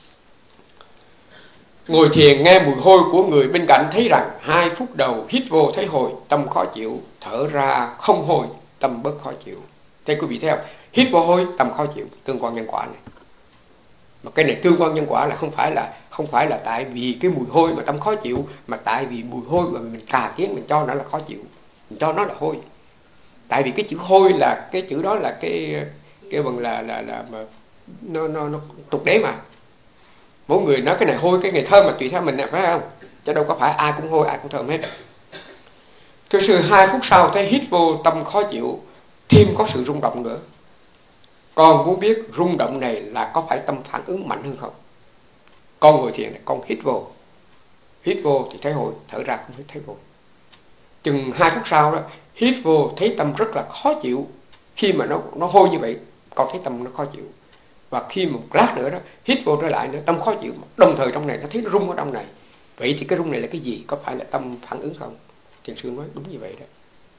A: Ngồi thiền nghe mùi hôi của người bên cạnh, thấy rằng hai phút đầu hít vô thấy hôi, tâm khó chịu, thở ra không hôi, tâm bớt khó chịu. Thế quý vị thấy không? Hít vô hôi, tâm khó chịu, tương quan nhân quả này. Mà cái này tương quan nhân quả là không phải là không phải là tại vì cái mùi hôi mà tâm khó chịu, mà tại vì mùi hôi mà mình cà kiến mình cho nó là khó chịu, mình cho nó là hôi. Tại vì cái chữ hôi là cái chữ đó là cái cái bằng là là là mà nó nó nó tục đế mà. Mỗi người nói cái này hôi, cái này thơm mà tùy theo mình nè, phải không? Chứ đâu có phải ai cũng hôi, ai cũng thơm hết. Thưa sư, hai phút sau thấy hít vô tâm khó chịu, thêm có sự rung động nữa. Con muốn biết rung động này là có phải tâm phản ứng mạnh hơn không? Con ngồi thiền này, con hít vô. Hít vô thì thấy hôi, thở ra không thấy hôi. Chừng hai phút sau đó, hít vô thấy tâm rất là khó chịu. Khi mà nó nó hôi như vậy, con thấy tâm nó khó chịu. Và khi một lát nữa đó, hít vô trở lại nữa, tâm khó chịu. Đồng thời trong này, nó thấy nó rung ở trong này. Vậy thì cái rung này là cái gì? Có phải là tâm phản ứng không? Thiền sư nói đúng như vậy đó.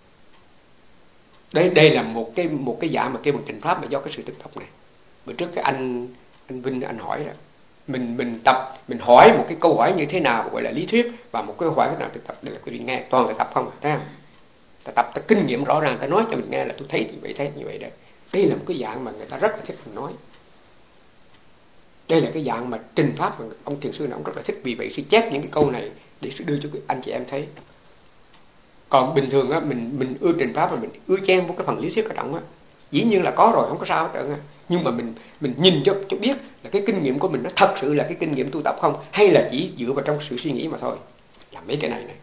A: Đây, đây là một cái một cái dạng mà kêu bằng trình pháp mà do cái sự thực tập này. Bữa trước cái anh anh Vinh anh hỏi đó, mình mình tập mình hỏi một cái câu hỏi như thế nào gọi là lý thuyết và một cái câu hỏi thế nào thực tập. Đây là quý vị nghe toàn là tập không, thấy không? Ta tập ta kinh nghiệm rõ ràng, ta nói cho mình nghe là tôi thấy như vậy, thấy như vậy đấy. Đây là một cái dạng mà người ta rất là thích mình nói. Đây là cái dạng mà trình pháp mà ông thiền sư này ông rất là thích, vì vậy sư chép những cái câu này để sư đưa cho anh chị em thấy. Còn bình thường á, mình mình ưa trình pháp và mình ưa chen một cái phần lý thuyết ở trong á, dĩ nhiên là có rồi, không có sao hết trơn á. Nhưng mà mình mình nhìn cho cho biết là cái kinh nghiệm của mình nó thật sự là cái kinh nghiệm tu tập không, hay là chỉ dựa vào trong sự suy nghĩ mà thôi. Là mấy cái này này.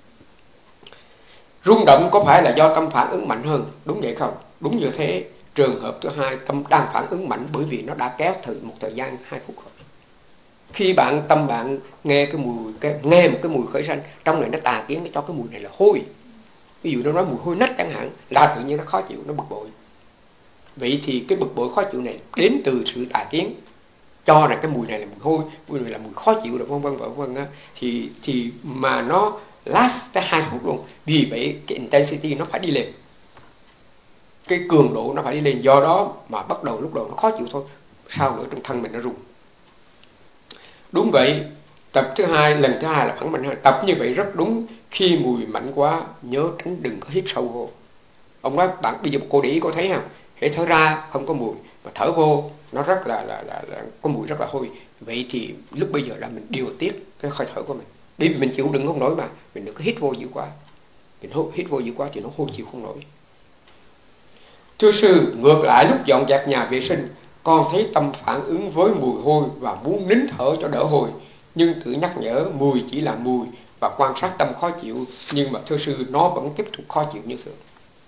A: Rung động có phải là do tâm phản ứng mạnh hơn? Đúng vậy không? Đúng như thế. Trường hợp thứ hai, tâm đang phản ứng mạnh bởi vì nó đã kéo thời một thời gian hai phút rồi. Khi bạn tâm bạn nghe cái mùi cái, nghe một cái mùi khởi sanh, trong này nó tà kiến, nó cho cái mùi này là hôi. Ví dụ nó nói mùi hôi nách chẳng hạn, là tự nhiên nó khó chịu, nó bực bội. Vậy thì cái bực bội khó chịu này đến từ sự tà kiến, cho rằng cái mùi này là mùi hôi, mùi này là mùi khó chịu, rồi vân vân vân vân á, thì thì mà nó last tới hai phút luôn. Vì vậy cái intensity nó phải đi lên, cái cường độ nó phải đi lên, do đó mà bắt đầu lúc đầu nó khó chịu thôi, sau nữa trong thân mình nó rung. Đúng vậy, tập thứ hai, lần thứ hai là phản mạnh hơn. Tập như vậy rất đúng. Khi mùi mạnh quá nhớ tránh đừng có hít sâu vô. Ông nói bạn bây giờ cô để ý cô thấy không, hễ thở ra không có mùi, mà thở vô nó rất là là, là, là có mùi rất là hôi. Vậy thì lúc bây giờ là mình điều tiết cái hơi thở của mình, bởi vì mình chịu đựng không nổi mà, mình đừng có hít vô dữ quá. Mình hít vô dữ quá thì nó hôi chịu không nổi. Thưa sư, ngược lại lúc dọn dẹp nhà vệ sinh, con thấy tâm phản ứng với mùi hôi và muốn nín thở cho đỡ hôi, nhưng tự nhắc nhở mùi chỉ là mùi và quan sát tâm khó chịu, nhưng mà thưa sư nó vẫn tiếp tục khó chịu như thường.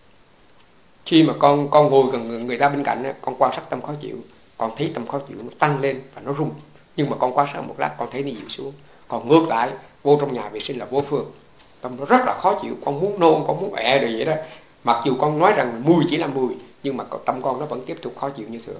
A: Khi mà con con ngồi gần người ta bên cạnh, con quan sát tâm khó chịu, con thấy tâm khó chịu nó tăng lên và nó rung, nhưng mà con quan sát một lát con thấy nó dịu xuống. Còn ngược lại vô trong nhà vệ sinh là vô phương, tâm nó rất là khó chịu, con muốn nôn, con muốn ẹ rồi vậy đó. Mặc dù con nói rằng mùi chỉ là mùi, nhưng mà tâm con nó vẫn tiếp tục khó chịu như thường.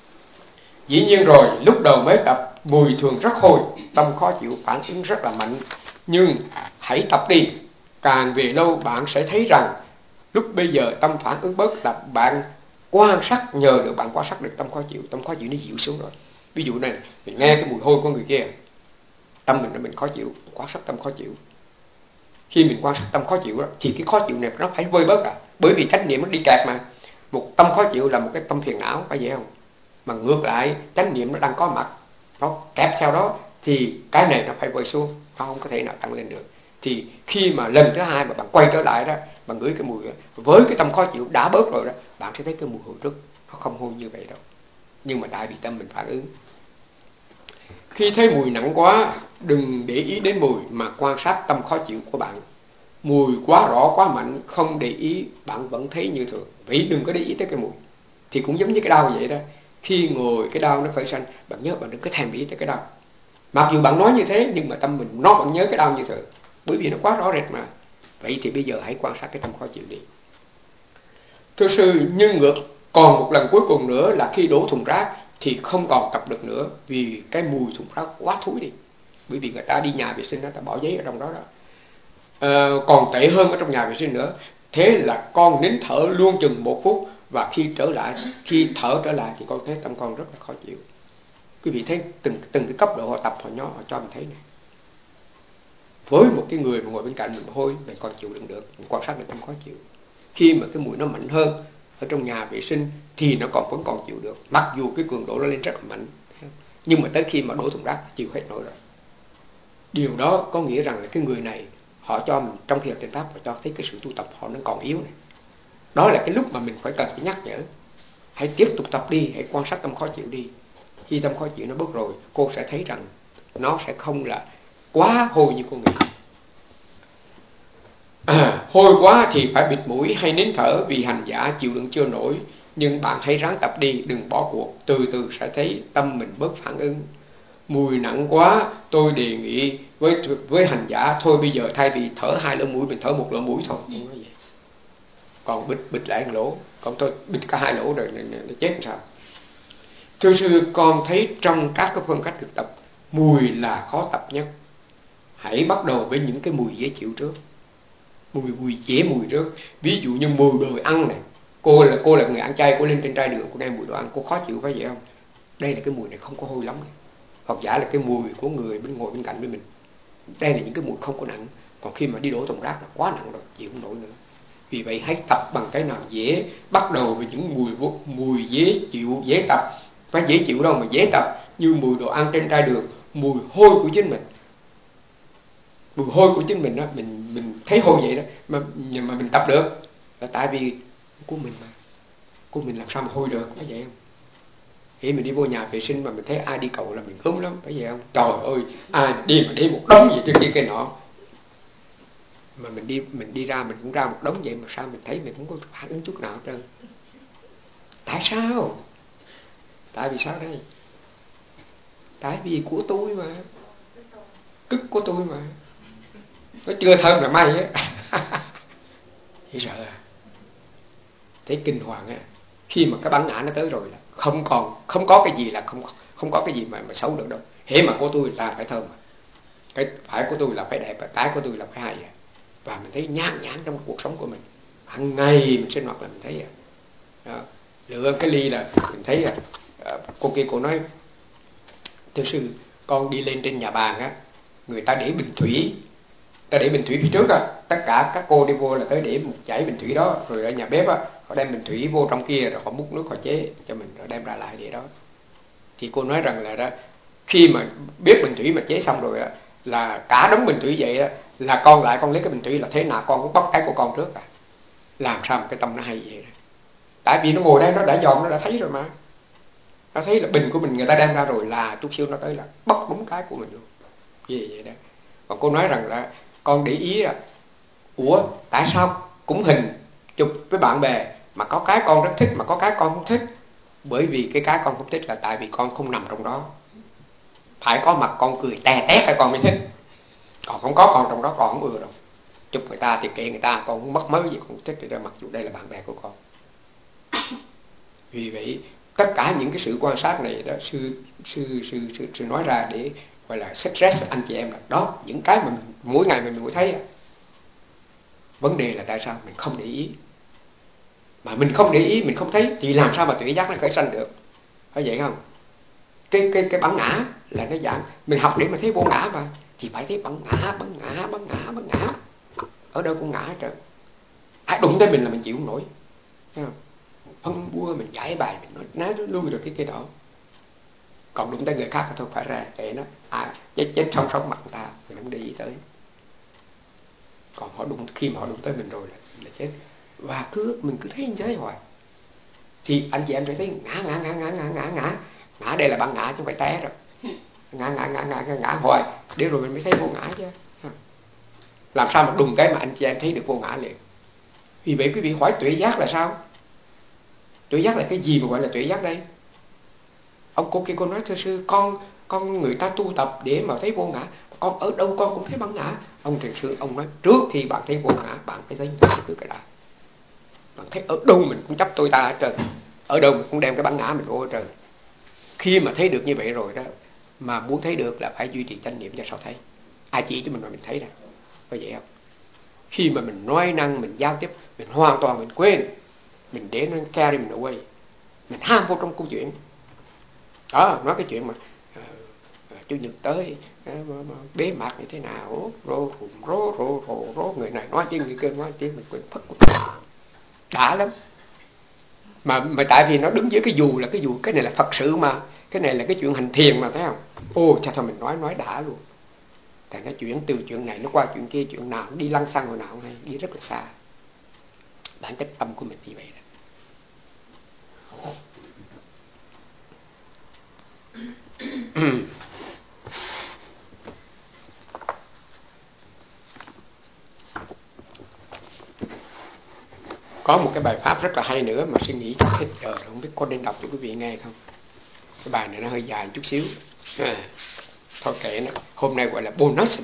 A: Dĩ nhiên rồi, lúc đầu mới tập mùi thường rất hôi, tâm khó chịu phản ứng rất là mạnh. Nhưng hãy tập đi, càng về lâu bạn sẽ thấy rằng lúc bây giờ tâm phản ứng bớt là bạn quan sát, nhờ được bạn quan sát được tâm khó chịu, tâm khó chịu nó dịu xuống rồi. Ví dụ này, mình nghe cái mùi hôi của người kia, tâm mình mình khó chịu, quan sát tâm khó chịu. Khi mình quan sát tâm khó chịu đó, thì cái khó chịu này nó phải vơi bớt à, bởi vì chánh niệm nó đi kẹt mà. Một tâm khó chịu là một cái tâm phiền não, phải vậy không? Mà ngược lại chánh niệm nó đang có mặt, nó kẹp theo đó, thì cái này nó phải vơi xuống, nó không có thể nào tăng lên được. Thì khi mà lần thứ hai mà bạn quay trở lại đó, bạn ngửi cái mùi đó, với cái tâm khó chịu đã bớt rồi đó, bạn sẽ thấy cái mùi hồi trước nó không hôi như vậy đâu, nhưng mà tại vì tâm mình phản ứng. Khi thấy mùi nặng quá, đừng để ý đến mùi mà quan sát tâm khó chịu của bạn. Mùi quá rõ quá mạnh, không để ý, bạn vẫn thấy như thường. Vậy đừng có để ý tới cái mùi. Thì cũng giống như cái đau vậy đó. Khi ngồi cái đau nó khởi sanh, bạn nhớ bạn đừng có thèm để ý tới cái đau. Mặc dù bạn nói như thế, nhưng mà tâm mình nó vẫn nhớ cái đau như thường, bởi vì nó quá rõ rệt mà. Vậy thì bây giờ hãy quan sát cái tâm khó chịu đi. Thưa sư, nhưng ngược còn một lần cuối cùng nữa là khi đổ thùng rác, thì không còn tập được nữa, vì cái mùi thùng rác quá thúi đi. Bởi vì người ta đi nhà vệ sinh, người ta bỏ giấy ở trong đó đó. À, còn tệ hơn ở trong nhà vệ sinh nữa. Thế là con nín thở luôn chừng một phút, và khi trở lại, khi thở trở lại thì con thấy tâm con rất là khó chịu. Quý vị thấy từng từng cái cấp độ họ tập, họ nhỏ, họ cho mình thấy này. Với một cái người mà ngồi bên cạnh mình hôi, mình còn chịu đựng được, mình quan sát được tâm khó chịu. Khi mà cái mùi nó mạnh hơn ở trong nhà vệ sinh thì nó còn vẫn còn chịu được, mặc dù cái cường độ nó lên rất là mạnh. Nhưng mà tới khi mà đổ thùng rác chịu hết nổi rồi. Điều đó có nghĩa rằng là cái người này, họ cho mình trong khi học trên pháp, họ cho thấy cái sự tu tập họ nó còn yếu này. Đó là cái lúc mà mình phải cần phải nhắc nhở. Hãy tiếp tục tập đi, hãy quan sát tâm khó chịu đi. Khi tâm khó chịu nó bớt rồi, cô sẽ thấy rằng nó sẽ không là quá hôi như cô nghĩ. À, hôi quá thì phải bịt mũi hay nín thở, vì hành giả chịu đựng chưa nổi. Nhưng bạn hãy ráng tập đi, đừng bỏ cuộc, từ từ sẽ thấy tâm mình bớt phản ứng. Mùi nặng quá, tôi đề nghị với với hành giả thôi bây giờ thay vì thở hai lỗ mũi, mình thở một lỗ mũi thôi. Không có gì. Còn bịt bịt lại một lỗ, còn tôi bịt cả hai lỗ rồi nó chết làm sao? Thưa sư, con thấy trong các cái phương cách thực tập, mùi là khó tập nhất. Hãy bắt đầu với những cái mùi dễ chịu trước. Mùi mùi dễ mùi trước. Ví dụ như mùi đồ ăn này. Cô là cô là người ăn chay, cô lên trên trai đường, cô nghe mùi đồ ăn, cô khó chịu phải vậy không? Đây là cái mùi này không có hôi lắm này. Hoặc giả là cái mùi của người bên ngồi bên cạnh với mình. Đây là những cái mùi không có nặng. Còn khi mà đi đổ thùng rác là quá nặng rồi, chịu không nổi nữa. Vì vậy hãy tập bằng cái nào dễ. Bắt đầu với những mùi mùi dễ chịu, dễ tập. Phải dễ chịu đâu mà dễ tập. Như mùi đồ ăn trên trai đường, mùi hôi của chính mình. Mùi hôi của chính mình đó, mình mình thấy hôi vậy đó, mà mà mình tập được là tại vì của mình mà. Của mình làm sao mà hôi được, phải vậy không? Khi mình đi vô nhà vệ sinh mà mình thấy ai đi cầu là mình gớm lắm, phải vậy không? Trời ơi, ai đi mà đi một đống vậy trên kia cái nọ. Mà mình đi mình đi ra mình cũng ra một đống vậy mà sao mình thấy mình không có phản ứng chút nào hết trơn. Tại sao? Tại vì sao đây? Tại vì của tôi mà. Cức của tôi mà. Nó chưa thơm là may á. Thì sợ à. Thấy kinh hoàng á. Khi mà cái bản ngã nó tới rồi là không còn, không có cái gì là không không có cái gì mà mà xấu được đâu. Hễ mà của tôi là phải thơm. Cái phải của tôi là phải đẹp, cái của tôi là phải hay. Và mình thấy nhàn nhãn trong cuộc sống của mình. Hằng ngày mình sinh hoạt là mình thấy đó. Lựa cái ly là mình thấy là cô kia cô nói, thưa sư, con đi lên trên nhà bàn á, người ta để bình thủy, ta để bình thủy phía trước á, tất cả các cô đi vô là tới để một chảy bình thủy đó, rồi ở nhà bếp á, họ đem bình thủy vô trong kia rồi họ múc nước họ chế cho mình rồi đem ra lại để đó. Thì cô nói rằng là đó, khi mà biết bình thủy mà chế xong rồi á, là cả đống bình thủy vậy á, là con lại con lấy cái bình thủy là thế nào con cũng bóc cái của con trước à. Làm sao mà cái tâm nó hay vậy đó. Tại vì nó ngồi đây nó đã dòm, nó đã thấy rồi mà. Nó thấy là bình của mình người ta đem ra rồi là chút xíu nó tới là bóc đúng cái của mình luôn. Gì vậy đó. Còn cô nói rằng là con để ý là ủa tại sao cũng hình chụp với bạn bè mà có cái con rất thích mà có cái con không thích. Bởi vì cái cái con không thích là tại vì con không nằm trong đó. Phải có mặt con cười tè tét hay con mới thích. Còn không có con trong đó con không ưa đâu. Chụp người ta thì kệ người ta, con không mất mới gì con không thích rồi, mặc dù đây là bạn bè của con. Vì vậy tất cả những cái sự quan sát này đó sư sư sư sư, sư nói ra để gọi là stress anh chị em là đó, những cái mà mình, mỗi ngày mình mới thấy. Vấn đề là tại sao mình không để ý. Mà mình không để ý, mình không thấy thì làm sao mà tuệ giác nó khởi sanh được. Phải vậy không? Cái cái cái bản ngã là nó dạng mình học để mà thấy vô ngã mà, thì phải thấy bản ngã, bản ngã, bản ngã, bản ngã. Ở đâu cũng ngã hết trơn. Ai đụng tới mình là mình chịu không nổi. Thấy không? Phân bua mình giải bài mình nói ná nó lui được cái cái đó. Còn đụng tới người khác thì thôi phải ra kệ nó, à chết chết sống sống mặt người ta mình không để ý tới. Còn họ đụng, khi mà họ đụng tới mình rồi là, là chết. Và cứ mình cứ thấy như thế hoài thì anh chị em sẽ thấy ngã ngã ngã ngã ngã ngã ngã ngã đây là bản ngã chứ không phải té rồi. Ngã ngã ngã ngã ngã, ngã hoài để rồi mình mới thấy vô ngã chứ. Làm sao mà đùng cái mà anh chị em thấy được vô ngã liền. Vì vậy quý vị hỏi tuệ giác là sao? Tuệ giác là cái gì mà gọi là tuệ giác đây? Ông cô kia cô nói thưa sư, con con người ta tu tập để mà thấy vô ngã, con ở đâu con cũng thấy bản ngã. Ông thiền sư ông nói trước khi bạn thấy vô ngã bạn phải thấy trước cái đã. Bạn thấy ở đâu mình cũng chấp tôi ta hết trơn, ở đâu mình cũng đem cái bản ngã mình vô hết trơn. Khi mà thấy được như vậy rồi đó, mà muốn thấy được là phải duy trì chánh niệm cho sao thấy. Ai chỉ cho mình mà mình thấy đó, có vậy không? Khi mà mình nói năng, mình giao tiếp, mình hoàn toàn mình quên, mình để nó carry mình away, mình ham vô trong câu chuyện đó. Nói cái chuyện mà uh, uh, chủ nhật tới uh, bế mạc như thế nào, rô rô rô rô rô người này nói tiếng, người kia nói tiếng, mình quên phất đã lắm. Mà mà tại vì nó đứng dưới cái dù là cái dù, cái này là Phật sự mà, cái này là cái chuyện hành thiền mà, thấy không? Ô cha thôi mình nói nói đã luôn. Tại nó chuyển từ chuyện này nó qua chuyện kia, chuyện nào đi lăng xăng hồi nào hay đi rất là xa. Bản chất tâm của mình như vậy đó. Có một cái bài pháp rất là hay nữa mà suy nghĩ hết giờ, không biết có nên đọc cho quý vị nghe không. Cái bài này nó hơi dài một chút xíu à, thôi kệ nó, hôm nay gọi là bonus đi.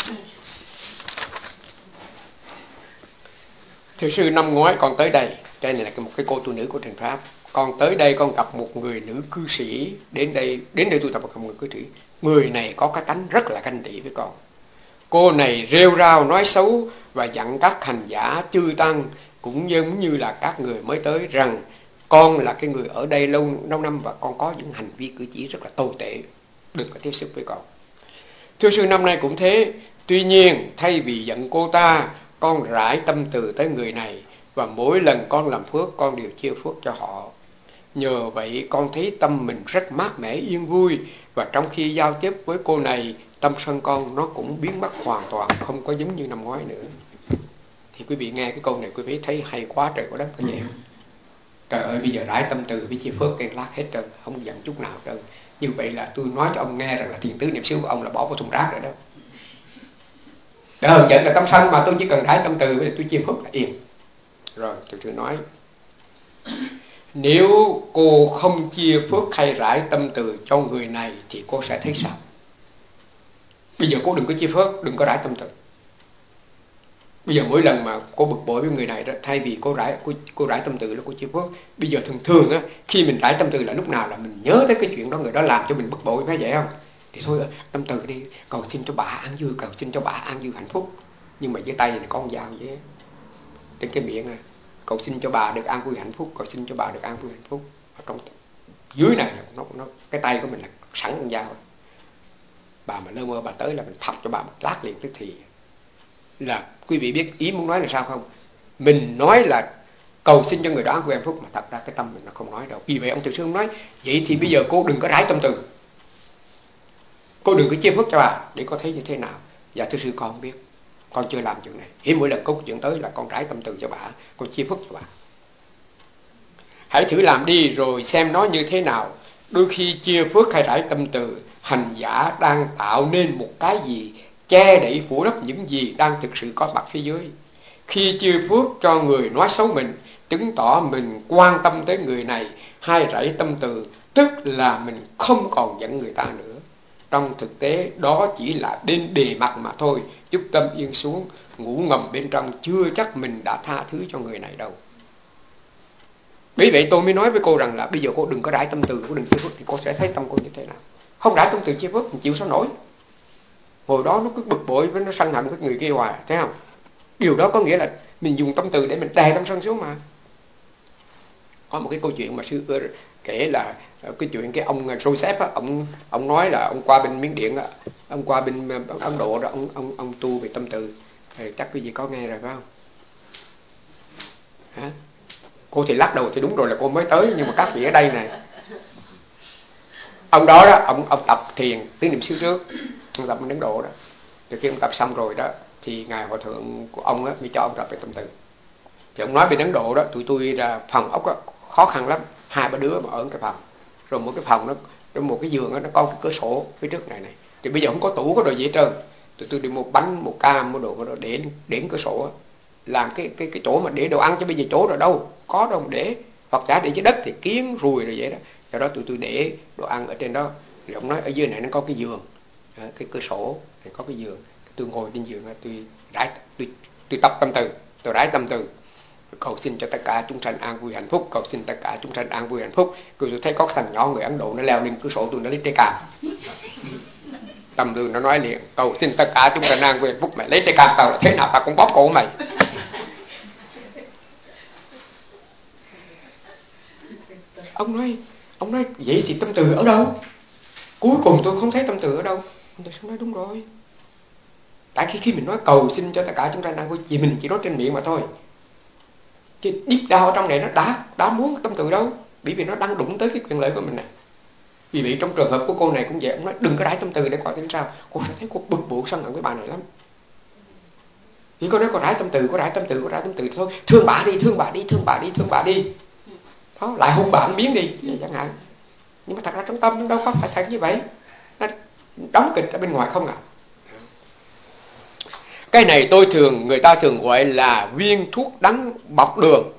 A: Thưa sư, năm ngoái con tới đây, đây này là một cái cô tu nữ của Thiền Pháp. Con tới đây con gặp một người nữ cư sĩ, đến đây đến đây tu tập một người cư sĩ. Người này có cái tánh rất là ganh tị với con. Cô này rêu rao nói xấu và dặn các hành giả chư tăng cũng giống như là các người mới tới rằng con là cái người ở đây lâu lâu năm và con có những hành vi cử chỉ rất là tồi tệ, đừng có tiếp xúc với con. Thưa sư, năm nay cũng thế. Tuy nhiên thay vì giận cô ta, con rải tâm từ tới người này, và mỗi lần con làm phước con đều chia phước cho họ. Nhờ vậy con thấy tâm mình rất mát mẻ yên vui, và trong khi giao tiếp với cô này, tâm sân con nó cũng biến mất hoàn toàn, không có giống như năm ngoái nữa. Thì quý vị nghe cái câu này quý vị thấy hay quá trời quá đất có vậy. Trời ơi, bây giờ rải tâm từ với chia phước cái lát hết trơn, không giận chút nào trơn. Như vậy là tôi nói cho ông nghe rằng là thiền tứ niệm xứ của ông là bỏ vào thùng rác rồi đó. Đời giận là tâm sân mà tôi chỉ cần rải tâm từ với tôi chia phước là yên. Rồi tôi thử nói, nếu cô không chia phước hay rải tâm từ cho người này thì cô sẽ thấy sao? Bây giờ cô đừng có chia phước, đừng có rải tâm từ. Bây giờ mỗi lần mà cô bực bội với người này đó, thay vì cô rải cô, cô rải tâm từ là cô chia phước. Bây giờ thường thường á, khi mình rải tâm từ là lúc nào là mình nhớ tới cái chuyện đó, người đó làm cho mình bực bội, phải vậy không? Thì thôi tâm từ đi, cầu xin cho bà an vui, cầu xin cho bà an vui hạnh phúc. Nhưng mà dưới tay này có con dao vậy trên cái miệng này, cầu xin cho bà được an vui hạnh phúc, cầu xin cho bà được an vui hạnh phúc. Ở trong dưới này nó, nó cái tay của mình là sẵn con dao. Bà mà lơ mơ bà tới là mình thọc cho bà một lát liền tức thì. Là quý vị biết ý muốn nói là sao không? Mình nói là cầu xin cho người đó an vui hạnh phúc, mà thật ra cái tâm mình nó không nói đâu. Vì vậy ông Từ Sư ông nói, vậy thì bây giờ cô đừng có rải tâm từ, cô đừng có chia phước cho bà để có thấy như thế nào. Dạ thưa sư, con không biết, con chưa làm chuyện này. Hiếm mỗi lần có chuyện tới là con rải tâm từ cho bà, con chia phước cho bà. Hãy thử làm đi rồi xem nó như thế nào. Đôi khi chia phước hay rải tâm từ, hành giả đang tạo nên một cái gì che đậy phủ lấp những gì đang thực sự có mặt phía dưới. Khi chia phước cho người nói xấu mình, chứng tỏ mình quan tâm tới người này, hay rải tâm từ, tức là mình không còn giận người ta nữa. Trong thực tế đó chỉ là bên bề mặt mà thôi, giúp tâm yên xuống, ngủ ngầm bên trong chưa chắc mình đã tha thứ cho người này đâu. Bởi vậy tôi mới nói với cô rằng là bây giờ cô đừng có rải tâm từ, cô đừng chia phước, thì cô sẽ thấy tâm cô như thế nào. Không rải tâm từ chia phước mình chịu sao nổi. Hồi đó nó cứ bực bội với nó sân hận với người kia hoài, thấy không? Điều đó có nghĩa là mình dùng tâm từ để mình đè tâm sân xuống mà. Có một cái câu chuyện mà sư kể là cái chuyện cái ông Joseph á, ông ông nói là ông qua bên Miến Điện á, ông qua bên Ấn Độ đó, ông ông ông tu về tâm từ. Thì chắc quý vị có nghe rồi phải không? Hả? Cô thì lắc đầu thì đúng rồi là cô mới tới, nhưng mà các vị ở đây này, ông đó đó, ông ông tập thiền tứ niệm xứ trước, ông tập bên Ấn Độ đó. Từ khi ông tập xong rồi đó, thì ngài hòa thượng của ông á mới cho ông tập về tâm từ. Thì ông nói bên Ấn Độ đó, tụi tôi là phòng ốc đó, khó khăn lắm, hai ba đứa mà ở cái phòng, rồi một cái phòng nó, rồi một cái giường đó, nó có cái cửa sổ phía trước này này. Thì bây giờ không có tủ có đồ gì hết trơn, tụi tôi đi mua bánh, mua cam, mua đồ, mua đồ để đến cửa sổ đó. Làm cái cái cái chỗ mà để đồ ăn, chứ bây giờ chỗ rồi đâu có đâu mà để, hoặc giả để dưới đất thì kiến ruồi rồi vậy đó. Sau đó tụi tôi để đồ ăn ở trên đó. Rồi ông nói ở dưới này nó có cái giường, cái cửa sổ thì có cái giường, tôi ngồi trên giường tôi rải, tôi tôi tập tâm từ, tôi rải tâm từ. Cầu xin cho tất cả chúng sanh an vui hạnh phúc, cầu xin tất cả chúng sanh an vui hạnh phúc. Rồi tôi thấy có thằng nhỏ người Ấn Độ nó leo lên cửa sổ tôi, nó lấy trái cam. Tâm tôi nó nói liền, cầu xin tất cả chúng sanh an vui hạnh phúc, mày lấy trái cam tao là thế nào tao cũng bóp cổ mày. Ông nói, ông nói vậy thì tâm từ ở đâu? Cuối cùng tôi không thấy tâm từ ở đâu. Tôi sẽ nói đúng rồi. Tại khi khi mình nói cầu xin cho tất cả chúng sanh an vui, chỉ mình chỉ nói trên miệng mà thôi. Chứ deep down ở trong này nó đã đã muốn tâm từ đâu, bởi vì nó đang đụng tới cái quyền lợi của mình này. Vì vậy trong trường hợp của cô này cũng vậy, ông nói đừng có rải tâm từ để coi thế sao. Cô sẽ thấy cô bực bội sân hận với bà này lắm. Vì cô nói cô rải tâm từ, cô rải tâm từ, cô rải tâm từ thôi, thương bà đi, thương bà đi, thương bà đi, thương bà đi. Đó, lại hung bà miếng đi, vậy chẳng hạn. Nhưng mà thật ra trong tâm nó đâu có phải thật như vậy. Nó đóng kịch ở bên ngoài không à. Cái này tôi thường, người ta thường gọi là viên thuốc đắng bọc đường.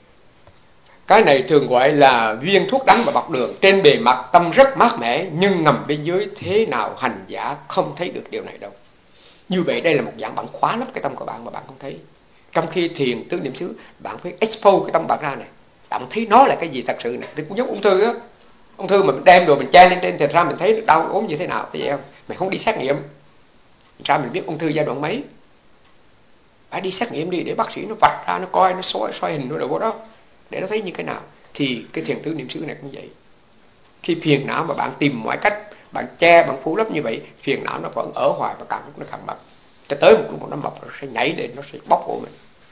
A: Cái này thường gọi là viên thuốc đắng và bọc đường. Trên bề mặt tâm rất mát mẻ, nhưng nằm bên dưới thế nào hành giả không thấy được điều này đâu. Như vậy đây là một dạng bạn khóa lấp cái tâm của bạn mà bạn không thấy. Trong khi thiền tứ niệm xứ, bạn phải expose cái tâm bạn ra này. Bạn thấy nó là cái gì thật sự này. Thì cũng giống ung thư á. Ung thư mà mình đem đồ mình che lên trên, thật ra mình thấy đau ốm như thế nào, thấy vậy không? Mình không đi xét nghiệm. Sao mình biết ung thư giai đoạn mấy? Phải đi xét nghiệm đi để bác sĩ nó vạch ra, nó coi, nó soi, soi hình nó đồ đó, để nó thấy như thế nào. Thì cái thiền tứ niệm xứ này cũng vậy. Khi phiền não mà bạn tìm mọi cách, bạn che, bạn phủ lấp như vậy, phiền não nó vẫn ở hoài và càng lúc nó càng mập. Cho tới một lúc nó mập rồi sẽ nhảy lên, nó sẽ bóc cổ mình.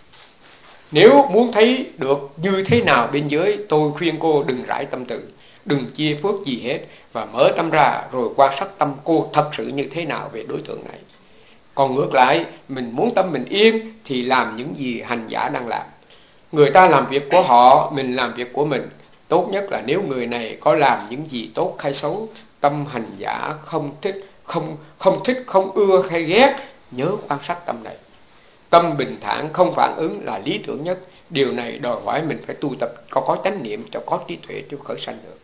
A: Nếu muốn thấy được như thế nào bên dưới, tôi khuyên cô đừng rải tâm từ, đừng chia phước gì hết, và mở tâm ra rồi quan sát tâm cô thật sự như thế nào về đối tượng này. Còn ngược lại, mình muốn tâm mình yên thì làm những gì hành giả đang làm. Người ta làm việc của họ, mình làm việc của mình. Tốt nhất là nếu người này có làm những gì tốt hay xấu, tâm hành giả không thích, không không thích, không ưa hay ghét, nhớ quan sát tâm này. Tâm bình thản không phản ứng là lý tưởng nhất. Điều này đòi hỏi mình phải tu tập có có chánh niệm, cho có trí tuệ cho khởi sanh được.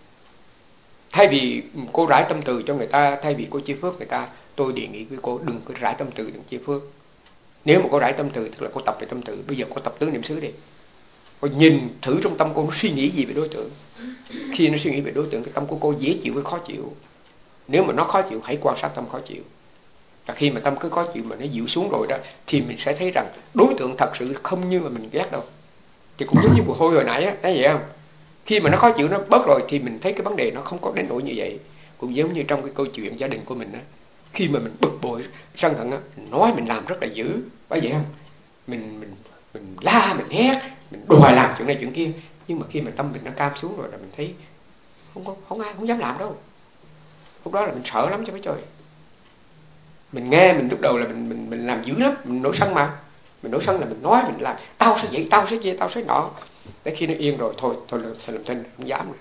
A: Thay vì cô rải tâm từ cho người ta, thay vì cô chia phước người ta, tôi đề nghị với cô đừng có rải tâm từ, đừng chia phước. Nếu mà cô rải tâm từ tức là cô tập về tâm từ. Bây giờ cô tập tứ niệm xứ đi. Cô nhìn thử trong tâm cô nó suy nghĩ gì về đối tượng. Khi nó suy nghĩ về đối tượng, cái tâm của cô dễ chịu hay khó chịu. Nếu mà nó khó chịu, hãy quan sát tâm khó chịu. Và khi mà tâm cứ khó chịu mà nó dịu xuống rồi đó, thì mình sẽ thấy rằng đối tượng thật sự không như mà mình ghét đâu. Thì cũng giống như mùi hôi hồi nãy á, thấy vậy không? Khi mà nó khó chịu, nó bớt rồi thì mình thấy cái vấn đề nó không có đến nỗi như vậy. Cũng giống như trong cái câu chuyện gia đình của mình á, khi mà mình bực bội, sân hận á, nói mình làm rất là dữ, phải vậy không? Mình mình mình la, mình hét, mình đòi làm chuyện này chuyện kia, nhưng mà khi mà tâm mình nó cam xuống rồi là mình thấy không có không ai không dám làm đâu. Lúc đó là mình sợ lắm cho phải trời. Mình nghe mình lúc đầu là mình mình mình làm dữ lắm, mình nổi sân mà. Mình nổi sân là mình nói mình làm, tao sẽ vậy, tao sẽ vậy, tao sẽ nọ. Để khi nó yên rồi thôi, thôi thôi làm thinh, không dám rồi.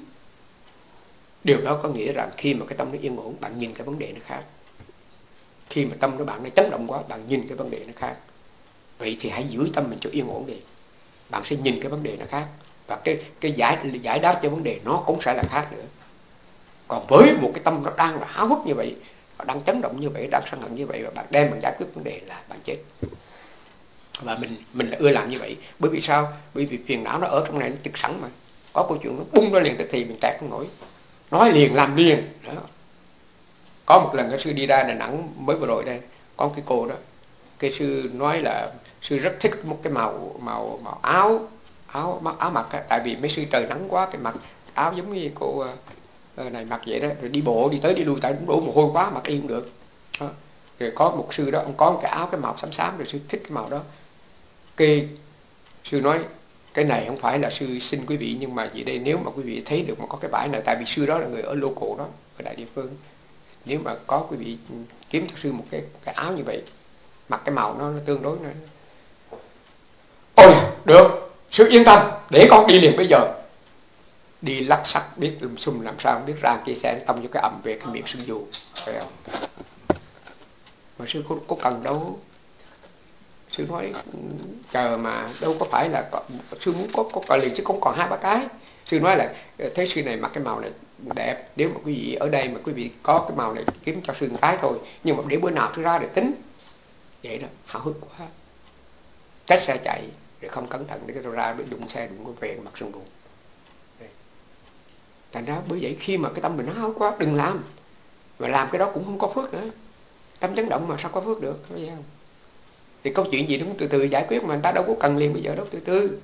A: Điều đó có nghĩa rằng khi mà cái tâm nó yên ổn, bạn nhìn cái vấn đề nó khác. Khi mà tâm của bạn nó chấn động quá, bạn nhìn cái vấn đề nó khác. Vậy thì hãy giữ tâm mình cho yên ổn đi. Bạn sẽ nhìn cái vấn đề nó khác. Và cái cái giải giải đáp cho vấn đề nó cũng sẽ là khác nữa. Còn với một cái tâm nó đang là háo hức như vậy, đang chấn động như vậy, đang sân hận như vậy, và bạn đem bạn giải quyết vấn đề là bạn chết. Và mình mình là ưa làm như vậy. Bởi vì sao? Bởi vì phiền não nó ở trong này nó trực sẵn mà. Có câu chuyện nó bung ra liền tức thì mình kẹt không nổi. Nói liền làm liền đó. Có một lần cái sư đi ra Đà Nẵng mới vừa rồi đây, có một cái cô đó, cái sư nói là sư rất thích một cái màu màu màu áo áo áo mặc á, tại vì mấy sư trời nắng quá, cái mặc áo giống như cô này mặc vậy đó, rồi đi bộ đi tới đi lui, tại cũng đổ mồ hôi quá mặc y không được đó. Rồi có một sư đó, ông có một cái áo cái màu xám xám, rồi sư thích cái màu đó. Cái sư nói cái này không phải là sư xin quý vị, nhưng mà vậy đây nếu mà quý vị thấy được mà có cái vải này, tại vì sư đó là người ở local đó, ở đại địa phương, nếu mà có quý vị kiếm cho sư một cái cái áo như vậy, mặc cái màu nó, nó tương đối nữa. Ôi được, sư yên tâm, để con đi liền bây giờ. Đi lắc sắc biết lùm xùm làm sao không biết, ra kia xe tâm cho cái ầm về cái miệng sưng dù, phải không? Mà sư có, có cần đâu. Sư nói chờ mà đâu có phải là có, sư muốn có có cờ liền chứ không còn hai ba cái. Sư nói là thấy sư này mặc cái màu này đẹp, nếu mà quý vị ở đây mà quý vị có cái màu này kiếm cho sư một cái thôi, nhưng mà để bữa nào tôi ra để tính. Vậy đó, háo hức quá, cách xe chạy. rồi không cẩn thận để cái ra đụng xe đụng cái về mặt sưng ruột. Thành ra bởi vậy khi mà cái tâm mình nó háo quá đừng làm, mà làm cái đó cũng không có phước nữa. Tâm chấn động mà sao có phước được, thấy không? Thì câu chuyện gì cũng từ từ giải quyết, mà người ta đâu có cần liền bây giờ đâu, từ từ.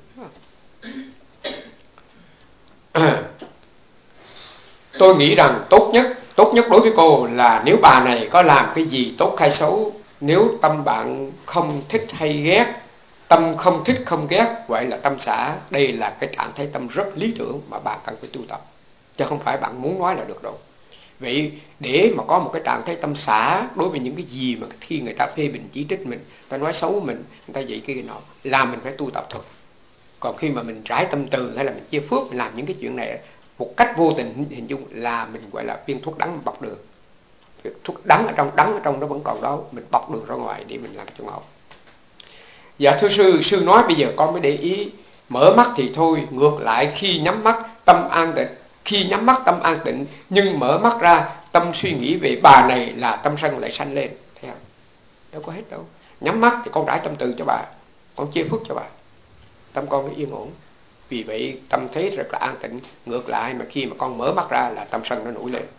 A: À, tôi nghĩ rằng tốt nhất, tốt nhất đối với cô là nếu bà này có làm cái gì tốt hay xấu, nếu tâm bạn không thích hay ghét, tâm không thích không ghét, vậy là tâm xả. Đây là cái trạng thái tâm rất lý tưởng mà bạn cần phải tu tập, chứ không phải bạn muốn nói là được đâu. Vậy để mà có một cái trạng thái tâm xả đối với những cái gì mà khi người ta phê bình chỉ trích mình, người ta nói xấu mình, người ta dạy cái nọ, là mình phải tu tập thôi. Còn khi mà mình rải tâm từ hay là mình chia phước, mình làm những cái chuyện này một cách vô tình hình dung là mình gọi là viên thuốc đắng bọc đường. Thuốc đắng ở trong, đắng ở trong nó vẫn còn đó, mình bọc đường ra ngoài để mình làm cho ngọt. Dạ thưa sư, sư nói bây giờ con mới để ý, mở mắt thì thôi, ngược lại khi nhắm mắt tâm an tịnh, khi nhắm mắt tâm an tịnh, nhưng mở mắt ra tâm suy nghĩ về bà này là tâm sân lại sanh lên. Thấy không? Đâu có hết đâu. Nhắm mắt thì con rải tâm từ cho bà, con chia phước cho bà, tâm con mới yên ổn. Vì vậy tâm thấy rất là an tịnh. Ngược lại mà khi mà con mở mắt ra là tâm sân nó nổi lên.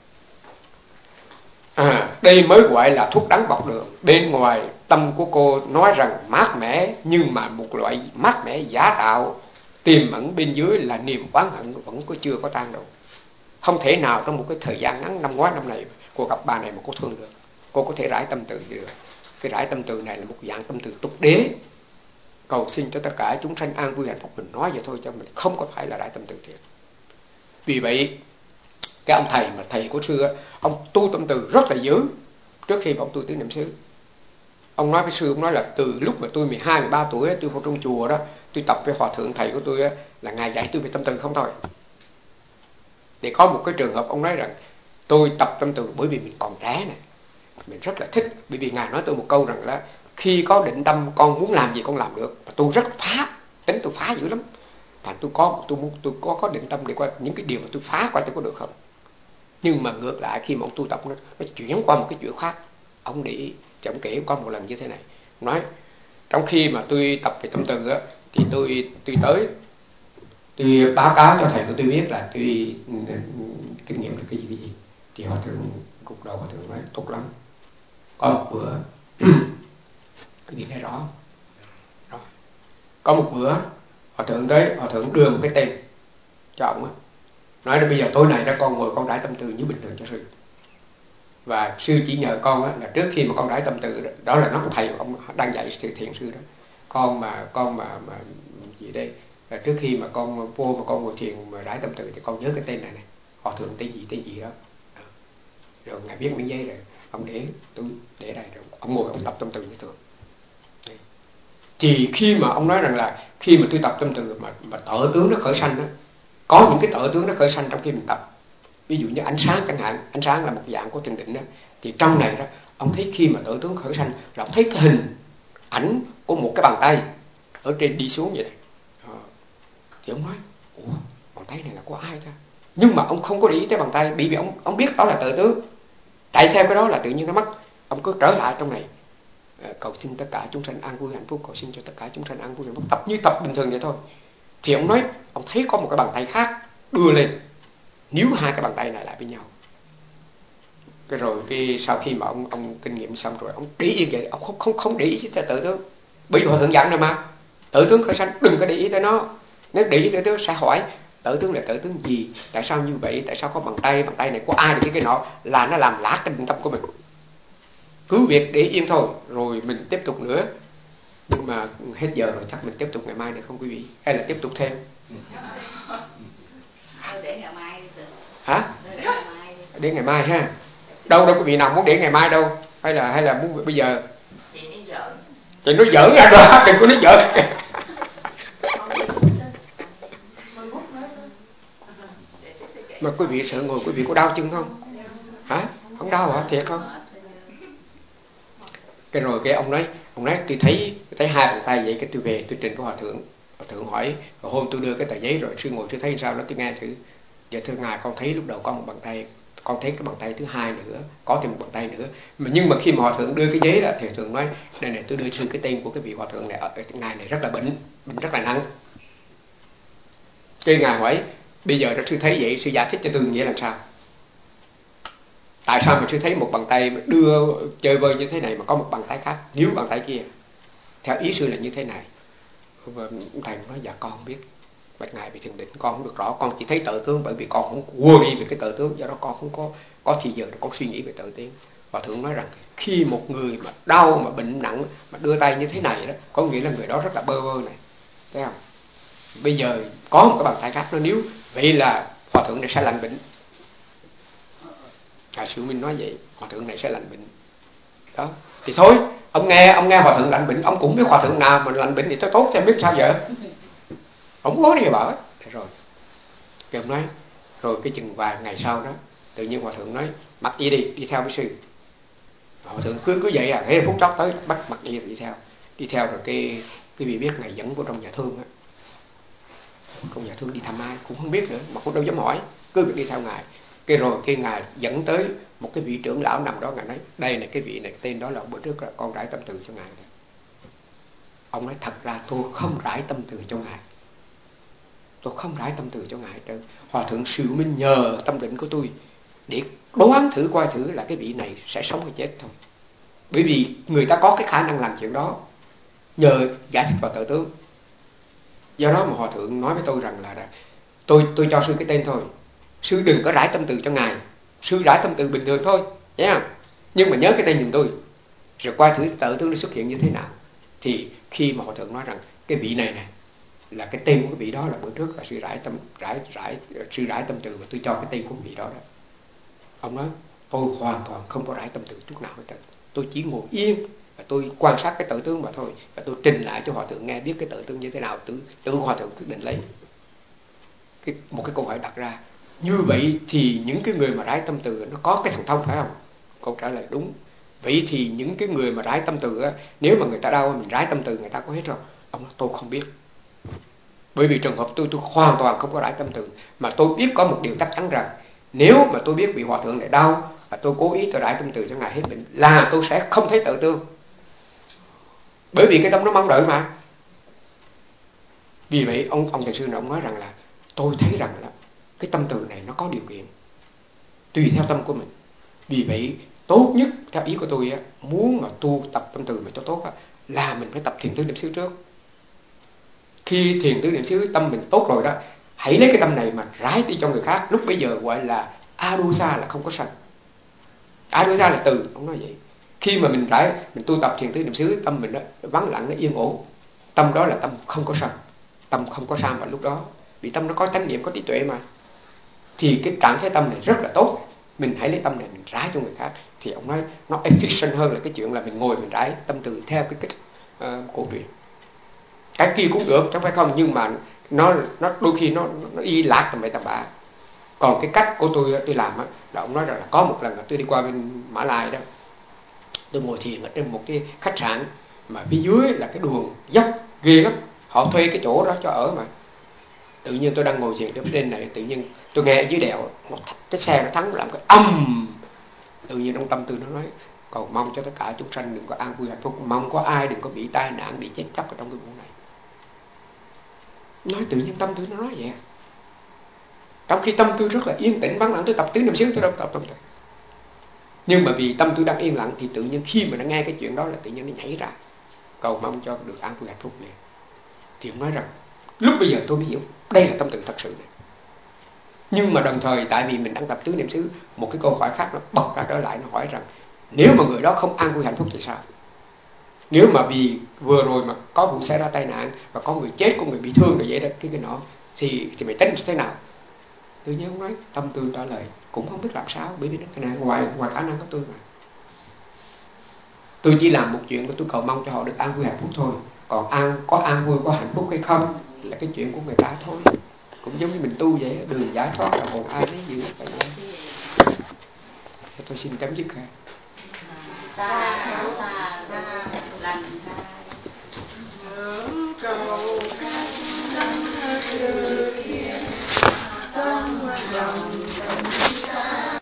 A: À, đây mới gọi là thuốc đắng bọc đường. Bên ngoài tâm của cô nói rằng mát mẻ, nhưng mà một loại mát mẻ giả tạo, tiềm ẩn bên dưới là niềm oán hận vẫn có chưa có tan đâu. Không thể nào trong một cái thời gian ngắn, năm ngoái năm này cô gặp bà này mà cô thương được. Cô có thể rải tâm từ được. Cái rải tâm từ này là một dạng tâm từ tục đế, cầu xin cho tất cả chúng sanh an vui hạnh phúc. Mình nói vậy thôi, cho mình không có phải là rải tâm từ thiệt. Vì vậy cái ông thầy mà thầy của xưa, ông tu tâm từ rất là dữ trước khi ông tu tứ niệm xứ. Ông nói với sư, ông nói là từ lúc mà tôi mười hai, mười ba tuổi, tôi vào trong chùa đó, tôi tập với hòa thượng thầy của tôi là ngài dạy tôi về tâm từ không thôi. Để có một cái trường hợp ông nói rằng tôi tập tâm từ bởi vì mình còn trẻ này, mình rất là thích. Bởi vì ngài nói tôi một câu rằng là khi có định tâm con muốn làm gì con làm được. Và tôi rất phá, tính tôi phá dữ lắm. Thành tôi có tôi muốn tôi có có định tâm để qua những cái điều mà tôi phá qua tôi có được không. Nhưng mà ngược lại khi mà ông tu tập nó, nó chuyển qua một cái chuyện khác. Ông để cho ông kể có một lần như thế này, nói trong khi mà tôi tập về tâm từ á, thì tôi tôi tới tôi báo cáo cho thầy của tôi biết là tôi kinh nghiệm được cái gì cái gì. Thì hòa thượng gục đầu, hòa thượng nói tốt lắm. Có một bữa cái gì nghe rõ không? Có một bữa hòa thượng tới, hòa thượng đưa một cái tên cho ông á, nói là bây giờ tối nay ra con ngồi con rải tâm từ như bình thường cho sư. Và sư chỉ nhờ con á, là trước khi mà con rải tâm từ đó, đó là nó thầy ông đang dạy sự thiện sư đó, con mà con mà mà gì đây, là trước khi mà con vô mà con ngồi thiền mà rải tâm từ thì con nhớ cái tên này này, hòa thượng tên gì tên gì đó. Rồi ngài viết miếng giấy rồi ông để tôi để đây, rồi ông ngồi ông tập tâm từ như thường. Thì khi mà ông nói rằng là khi mà tôi tập tâm từ mà mà tợ tướng nó khởi sanh đó, có những cái tợ tướng nó khởi sanh trong khi mình tập. Ví dụ như ánh sáng chẳng hạn, ánh sáng là một dạng của thiền định đó, thì trong này đó ông thấy khi mà tợ tướng khởi sanh là ông thấy cái hình ảnh của một cái bàn tay ở trên đi xuống vậy này. À, thì ông nói ủa bàn tay này là của ai ta? Nhưng mà ông không có để ý tới bàn tay, bởi vì ông ông biết đó là tợ tướng. Chạy theo cái đó là tự nhiên nó mất. Ông cứ trở lại trong này, cầu xin tất cả chúng sanh an vui hạnh phúc, cầu xin cho tất cả chúng sanh an vui hạnh phúc, tập như tập bình thường vậy thôi. Thì ông nói ông thấy có một cái bàn tay khác đưa lên, níu hai cái bàn tay này lại với nhau. Cái rồi cái sau khi mà ông ông kinh nghiệm xong rồi ông để ý vậy, ông không không không để ý tới tự tướng. Bởi vì hòa thượng dặn rồi mà, tự tướng khởi sanh đừng có để ý tới nó. Nếu để ý tới tướng sẽ hỏi tự tướng là tự tướng gì, tại sao như vậy, tại sao có bàn tay, bàn tay này của ai, được cái cái nọ, là nó làm lác cái định tâm của mình. Cứ việc để yên thôi, rồi mình tiếp tục nữa. Nhưng mà hết giờ rồi, chắc mình tiếp tục ngày mai được không quý vị? Hay là tiếp tục thêm?
B: Để ngày mai đi.
A: Hả? Để ngày mai ha. Đâu đâu quý vị nào muốn để ngày mai đâu, hay là hay là muốn bây giờ?
B: Chị nói giỡn.
A: Chị nói giỡn ra đó, đừng có nói giỡn. Mà quý vị sợ ngồi quý vị có đau chân không? Hả? Không đau hả? Thiệt không? Cái rồi cái ông nói, ông nói tôi thấy tôi thấy hai bàn tay vậy, cái tôi về tôi trình của hòa thượng. Hòa thượng hỏi, hôm tôi đưa cái tờ giấy rồi sư ngồi tôi thấy sao đó, tôi nghe thử. Dạ thưa ngài, con thấy lúc đầu có một bàn tay con thấy cái bàn tay thứ hai nữa, có thêm một bàn tay nữa. Mà nhưng mà khi mà hòa thượng đưa cái giấy đó thì hòa thượng nói đây này, tôi đưa sư cái tên của cái vị hòa thượng này, ở ngài này rất là bệnh, bệnh rất là nặng. Cái ngài hỏi bây giờ đó sư thấy vậy, sư giải thích cho tôi nghĩa làm sao? Tại sao mà sư thấy một bàn tay đưa chơi vơi như thế này mà có một bàn tay khác níu bàn tay kia? Theo ý sư là như thế này. Và thầy nói dạ con không biết, bạch ngài bị thiền định con không được rõ, con chỉ thấy tự tướng bởi vì con không worry về cái tự tướng, do đó con không có có thì giờ con suy nghĩ về tự tướng. Và thượng nói rằng khi một người mà đau mà bệnh nặng mà đưa tay như thế này đó, có nghĩa là người đó rất là bơ vơ này, thấy không? Bây giờ có một cái bàn tay khác nó níu, vậy là hòa thượng này sẽ lành bệnh. Đại sư Minh nói vậy, hòa thượng này sẽ lành bệnh. Đó, thì thôi, ông nghe ông nghe hòa thượng lành bệnh, ông cũng biết hòa thượng nào mà lành bệnh thì tốt tốt thì biết sao giờ. Ông có gì bảo ấy. Thế rồi, cái ông nói, rồi cái chừng vài ngày sau đó, tự nhiên hòa thượng nói mặc y đi, đi theo với sư. Hòa thượng cứ cứ vậy à, thế phút chốc tới bắt mặc y đi theo, đi theo rồi cái cái vị biết ngày dẫn vô trong nhà thương á, trong nhà thương đi thăm ai cũng không biết nữa, mà cũng đâu dám hỏi, cứ việc đi theo ngài. Cái rồi cái ngài dẫn tới một cái vị trưởng lão nằm đó, ngài nói đây này, cái vị này tên đó là bữa trước là con rải tâm từ cho ngài này. Ông nói thật ra tôi không rải tâm từ cho ngài, tôi không rải tâm từ cho ngài đâu. Hòa thượng Sự Minh nhờ tâm định của tôi để đoán thử coi thử là cái vị này sẽ sống hay chết thôi, bởi vì người ta có cái khả năng làm chuyện đó nhờ giải thích vào tự tướng. Do đó mà hòa thượng nói với tôi rằng là tôi tôi cho sư cái tên thôi, sư đừng có rải tâm từ cho ngài, sư rải tâm từ bình thường thôi nhé, nhưng mà nhớ cái tên giùm tôi, rồi coi thử tự tướng nó xuất hiện như thế nào. Thì khi mà hòa thượng nói rằng cái vị này này là cái tên của cái vị đó là bữa trước là sư rải tâm rải rải sư rải tâm từ, mà tôi cho cái tên của vị đó đó. Ông nói tôi hoàn toàn không có rải tâm từ chút nào hết trơn, tôi chỉ ngồi yên và tôi quan sát cái tự tướng mà thôi, và tôi trình lại cho hòa thượng nghe biết cái tự tướng như thế nào, tự tự hòa thượng quyết định lấy. Cái, một cái câu hỏi đặt ra như vậy thì những cái người mà rải tâm từ nó có cái thần thông phải không? Câu trả lời đúng. Vậy thì những cái người mà rải tâm từ á, nếu mà người ta đau mình rải tâm từ người ta có hết rồi. Ông nói tôi không biết, bởi vì trường hợp tôi tôi hoàn toàn không có rải tâm từ, mà tôi biết có một điều chắc chắn rằng nếu mà tôi biết vị hòa thượng này đau và tôi cố ý tôi rải tâm từ cho ngài hết bệnh là tôi sẽ không thấy tự tương, bởi vì cái tâm nó mong đợi mà. Vì vậy ông ông thầy sư này ông nói rằng là tôi thấy rằng là cái tâm từ này nó có điều kiện tùy theo tâm của mình. Vì vậy tốt nhất theo ý của tôi á, muốn mà tu tập tâm từ mà cho tốt á, là mình phải tập thiền tứ niệm xứ trước. Khi thiền tứ niệm xứ tâm mình tốt rồi đó, hãy lấy cái tâm này mà rải đi cho người khác. Lúc bây giờ gọi là adosa, là không có sân. Adosa là từ, ông nói vậy. Khi mà mình rải, mình tu tập thiền tứ niệm xứ, tâm mình đó vắng lặng, nó yên ổn, tâm đó là tâm không có sân, tâm không có tham vào lúc đó, vì tâm nó có chánh niệm, có trí tuệ mà. Thì cái trạng thái tâm này rất là tốt, mình hãy lấy tâm này mình rải cho người khác. Thì ông nói nó efficient hơn là cái chuyện là mình ngồi mình rải tâm từ theo cái cách uh, cổ truyền. Cái kia cũng được, chẳng phải không, nhưng mà nó nó đôi khi nó nó y lạc tầm bậy tầm bạ. Còn cái cách của tôi tôi làm á, là ông nói rằng là có một lần là tôi đi qua bên Mã Lai đó, tôi ngồi thiền ở trên một cái khách sạn mà phía dưới là cái đường dốc ghê lắm, họ thuê cái chỗ đó cho ở mà. Tự nhiên tôi đang ngồi thiền trên trên này, tự nhiên tôi nghe ở dưới đèo một cái xe nó thắng làm cái âm. Tự nhiên trong tâm tư nó nói cầu mong cho tất cả chúng sanh đừng có an vui hạnh phúc, mong có ai đừng có bị tai nạn, bị chết chóc ở trong cái vụ này. Nói tự nhiên tâm tư nó nói vậy, trong khi tâm tư rất là yên tĩnh vắng lặng. Tôi tập tứ niệm xứ tôi đâu tập tâm tư, nhưng mà vì tâm tư đang yên lặng thì tự nhiên khi mà nó nghe cái chuyện đó là tự nhiên nó nhảy ra cầu mong cho được an vui hạnh phúc này. Thì ông nói rằng lúc bây giờ tôi mới hiểu đây là tâm từ thật sự này. Nhưng mà đồng thời tại vì mình đang tập tứ niệm xứ, một cái câu hỏi khác nó bật ra trở lại, nó hỏi rằng nếu mà người đó không an vui hạnh phúc thì sao? Nếu mà vì vừa rồi mà có vụ xảy ra tai nạn và có người chết, có người bị thương rồi vậy đó, cái cái nọ thì thì mày tính thế nào? Tự nhiên ông nói tâm tư trả lời cũng không biết làm sao, bởi vì cái này ngoài ngoài khả năng của tôi mà. Tôi chỉ làm một chuyện là tôi cầu mong cho họ được an vui hạnh phúc thôi. Còn an có an vui, có hạnh phúc hay không là cái chuyện của người ta thôi. Cũng giống như mình tu vậy, đường giải thoát là một ai nấy giữ phải vậy. Tôi xin chấm dứt ha.
B: Sa sa sa lành
C: cầu các đấng sự kiện tâm lòng tâm